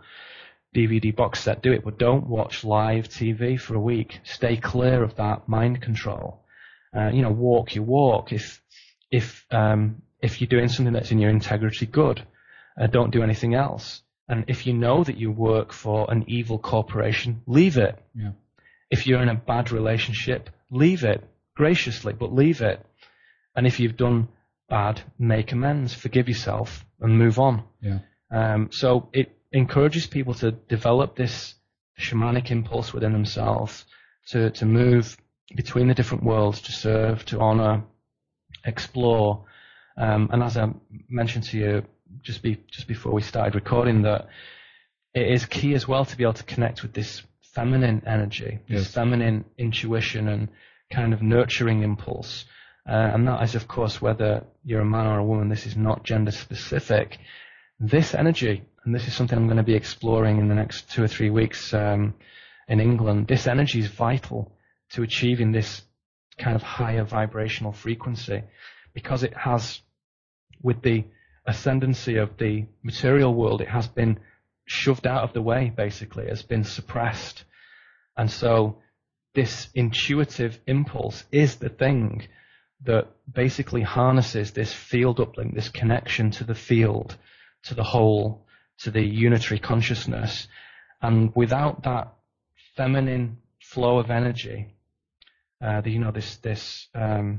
D V D box set, do it. But don't watch live T V for a week. Stay clear of that mind control. Uh, you know, walk your walk. If if um, if you're doing something that's in your integrity, good. Uh, don't do anything else. And if you know that you work for an evil corporation, leave it.
Yeah.
If you're in a bad relationship, leave it graciously, but leave it. And if you've done bad, make amends, forgive yourself, and move on.
Yeah.
Um, so it encourages people to develop this shamanic impulse within themselves, to, to move between the different worlds, to serve, to honor, explore. Um, and as I mentioned to you, just be just before we started recording, that it is key as well to be able to connect with this feminine energy,
yes.
this feminine intuition and kind of nurturing impulse. Uh, and that is, of course, whether you're a man or a woman, this is not gender specific. This energy, and this is something I'm going to be exploring in the next two or three weeks um, in England, this energy is vital to achieving this kind of higher vibrational frequency, because it has, with the ascendancy of the material world, it has been shoved out of the way, basically, has been suppressed. And so this intuitive impulse is the thing that basically harnesses this field uplink, this connection to the field, to the whole, to the unitary consciousness. And without that feminine flow of energy, uh, the, you know, this this um,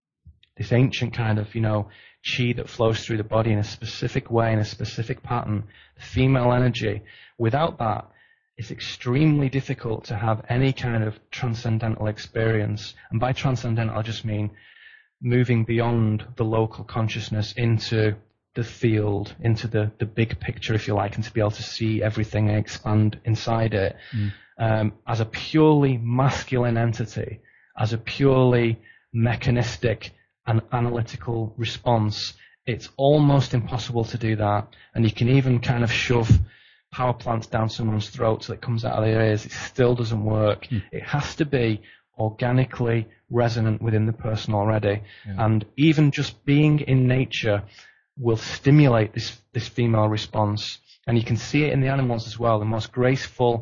this ancient kind of, you know, chi that flows through the body in a specific way, in a specific pattern, the female energy. Without that, it's extremely difficult to have any kind of transcendental experience. And by transcendental, I just mean moving beyond the local consciousness into the field, into the, the big picture, if you like, and to be able to see everything and expand inside it. Mm. Um, as a purely masculine entity, as a purely mechanistic and analytical response, it's almost impossible to do that. And you can even kind of shove power plants down someone's throat so it comes out of their ears. It still doesn't work. Mm. It has to be organically resonant within the person already. Yeah. And even just being in nature will stimulate this, this female response. And you can see it in the animals as well. The most graceful,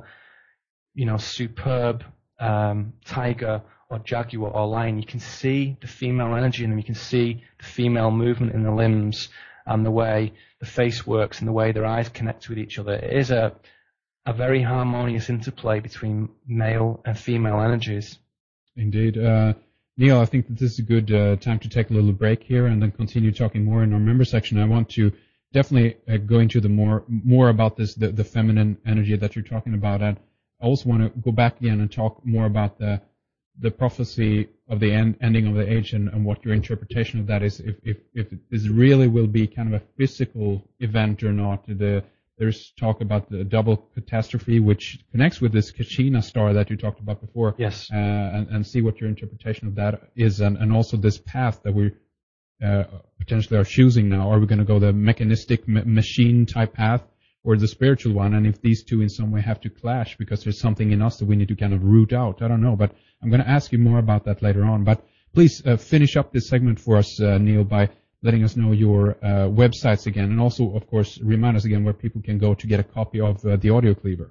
you know, superb um, tiger or jaguar or lion, you can see the female energy in them. You can see the female movement in the limbs and the way the face works and the way their eyes connect with each other. It is a, a very harmonious interplay between male and female energies.
Indeed. Uh, Neil, I think that this is a good uh, time to take a little break here and then continue talking more in our member section. I want to definitely uh, go into the more more about this, the, the feminine energy that you're talking about. And I also want to go back again and talk more about the the prophecy of the end, ending of the age and, and what your interpretation of that is, if, if, if this really will be kind of a physical event or not. The, there's talk about the double catastrophe, which connects with this Kachina star that you talked about before.
Yes.
Uh, and, and see what your interpretation of that is, and, and also this path that we uh, potentially are choosing now. Are we going to go the mechanistic ma- machine type path or the spiritual one? And if these two in some way have to clash because there's something in us that we need to kind of root out. I don't know, but I'm going to ask you more about that later on. But please uh, finish up this segment for us, uh, Neil, by letting us know your uh, websites again, and also, of course, remind us again where people can go to get a copy of uh, the audio cleaver.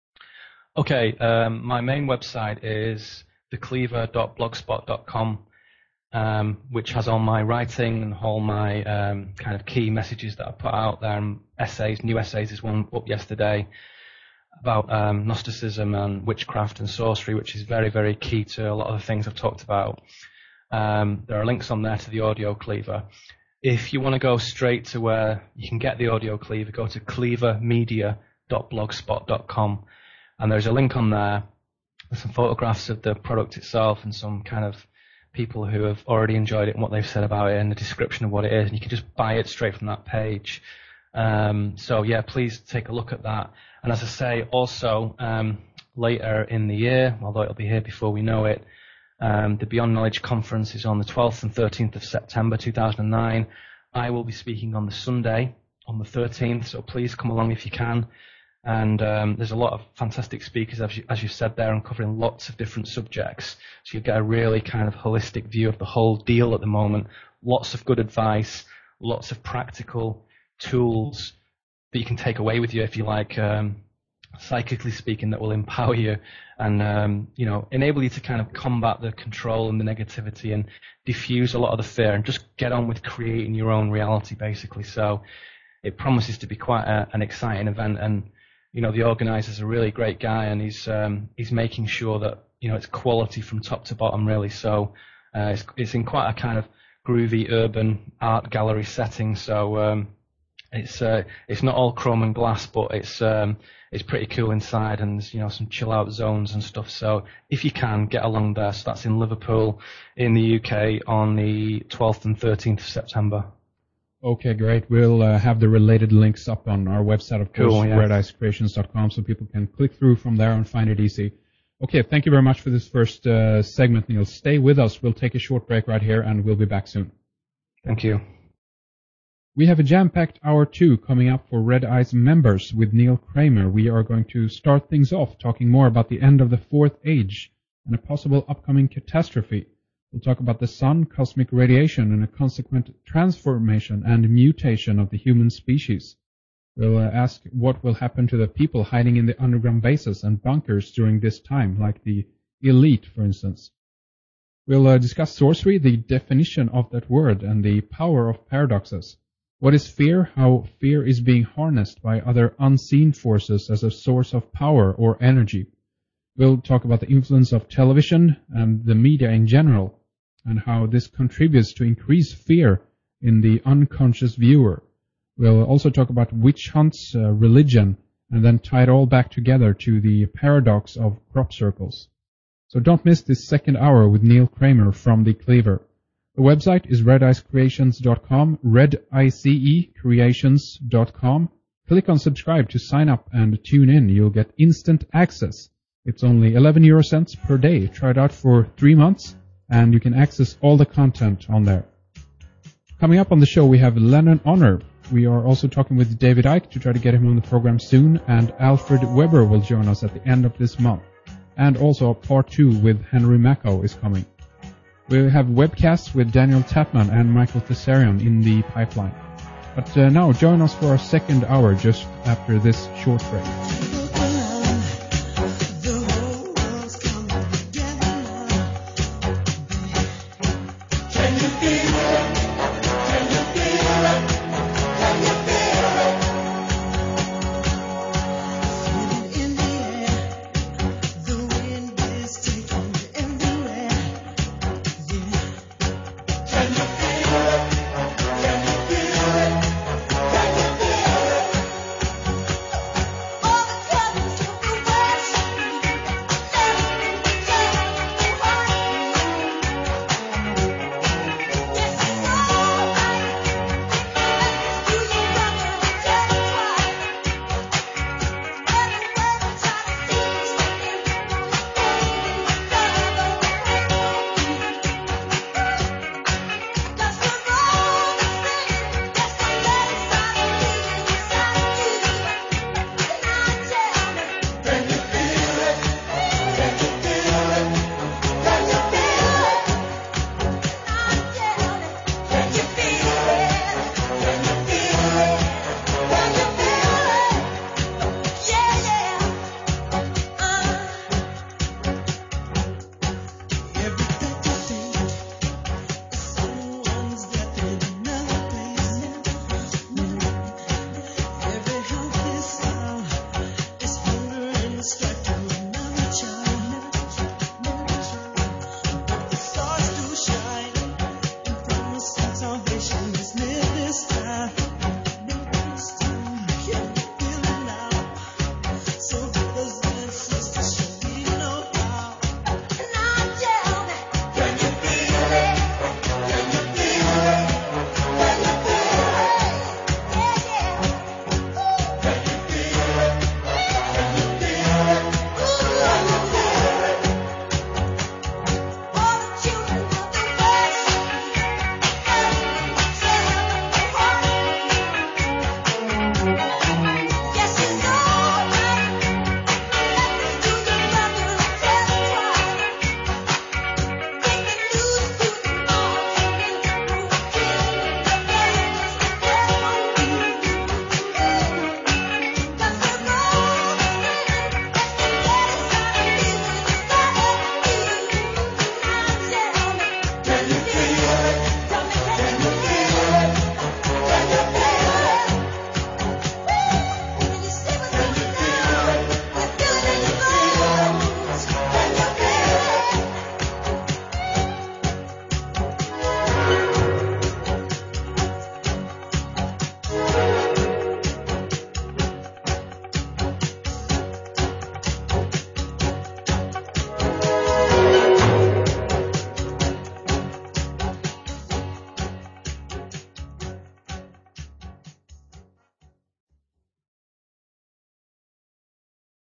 Okay, um, my main website is the cleaver dot blogspot dot com, um, which has all my writing and all my um, kind of key messages that I put out there, and essays, new essays. There's one up yesterday about um, Gnosticism and witchcraft and sorcery, which is very, very key to a lot of the things I've talked about. Um, there are links on there to the audio cleaver. If you want to go straight to where you can get the audio cleaver, go to cleaver media dot blogspot dot com, and there's a link on there with some photographs of the product itself and some kind of people who have already enjoyed it and what they've said about it and the description of what it is, and you can just buy it straight from that page. Um, so yeah, please take a look at that. And as I say, also um, later in the year, although it'll be here before we know it, Um, the Beyond Knowledge Conference is on the twelfth and thirteenth of September two thousand nine. I will be speaking on the Sunday, on the thirteenth, so please come along if you can. And um, there's a lot of fantastic speakers, as you, as you said there, and covering lots of different subjects. So you get a really kind of holistic view of the whole deal at the moment. Lots of good advice, lots of practical tools that you can take away with you, if you like, um, psychically speaking, that will empower you and, um, you know, enable you to kind of combat the control and the negativity and diffuse a lot of the fear and just get on with creating your own reality, basically. So it promises to be quite a, an exciting event. And, you know, the organizer's a really great guy, and he's, um, he's making sure that, you know, it's quality from top to bottom, really. So, uh, it's, it's in quite a kind of groovy urban art gallery setting. So, um, It's uh, it's not all chrome and glass, but it's um, it's pretty cool inside, and there's, you know, some chill out zones and stuff. So if you can, get along there. So that's in Liverpool, in the U K, on the twelfth and thirteenth of September.
Okay, great. We'll uh, have the related links up on our website, of course,
cool, yeah.
red ice creations dot com, so people can click through from there and find it easy. Okay, thank you very much for this first uh, segment, Neil. Stay with us. We'll take a short break right here, and we'll be back soon.
Thank you.
We have a jam-packed hour two coming up for Red Eyes members with Neil Kramer. We are going to start things off talking more about the end of the fourth age and a possible upcoming catastrophe. We'll talk about the sun, cosmic radiation, and a consequent transformation and mutation of the human species. We'll uh, ask what will happen to the people hiding in the underground bases and bunkers during this time, like the elite, for instance. We'll uh, discuss sorcery, the definition of that word, and the power of paradoxes. What is fear? How fear is being harnessed by other unseen forces as a source of power or energy. We'll talk about the influence of television and the media in general, and how this contributes to increased fear in the unconscious viewer. We'll also talk about witch hunts, uh, religion, and then tie it all back together to the paradox of crop circles. So don't miss this second hour with Neil Kramer from The Cleaver. The website is red ice creations dot com, red ice creations dot com. Click on subscribe to sign up and tune in. You'll get instant access. It's only eleven euro cents per day. Try it out for three months, and you can access all the content on there. Coming up on the show, we have Lennon Honor. We are also talking with David Icke to try to get him on the program soon, and Alfred Weber will join us at the end of this month. And also part two with Henry Macko is coming. We'll have webcasts with Daniel Tapman and Michael Thessarion in the pipeline. But uh, now join us for our second hour just after this short break.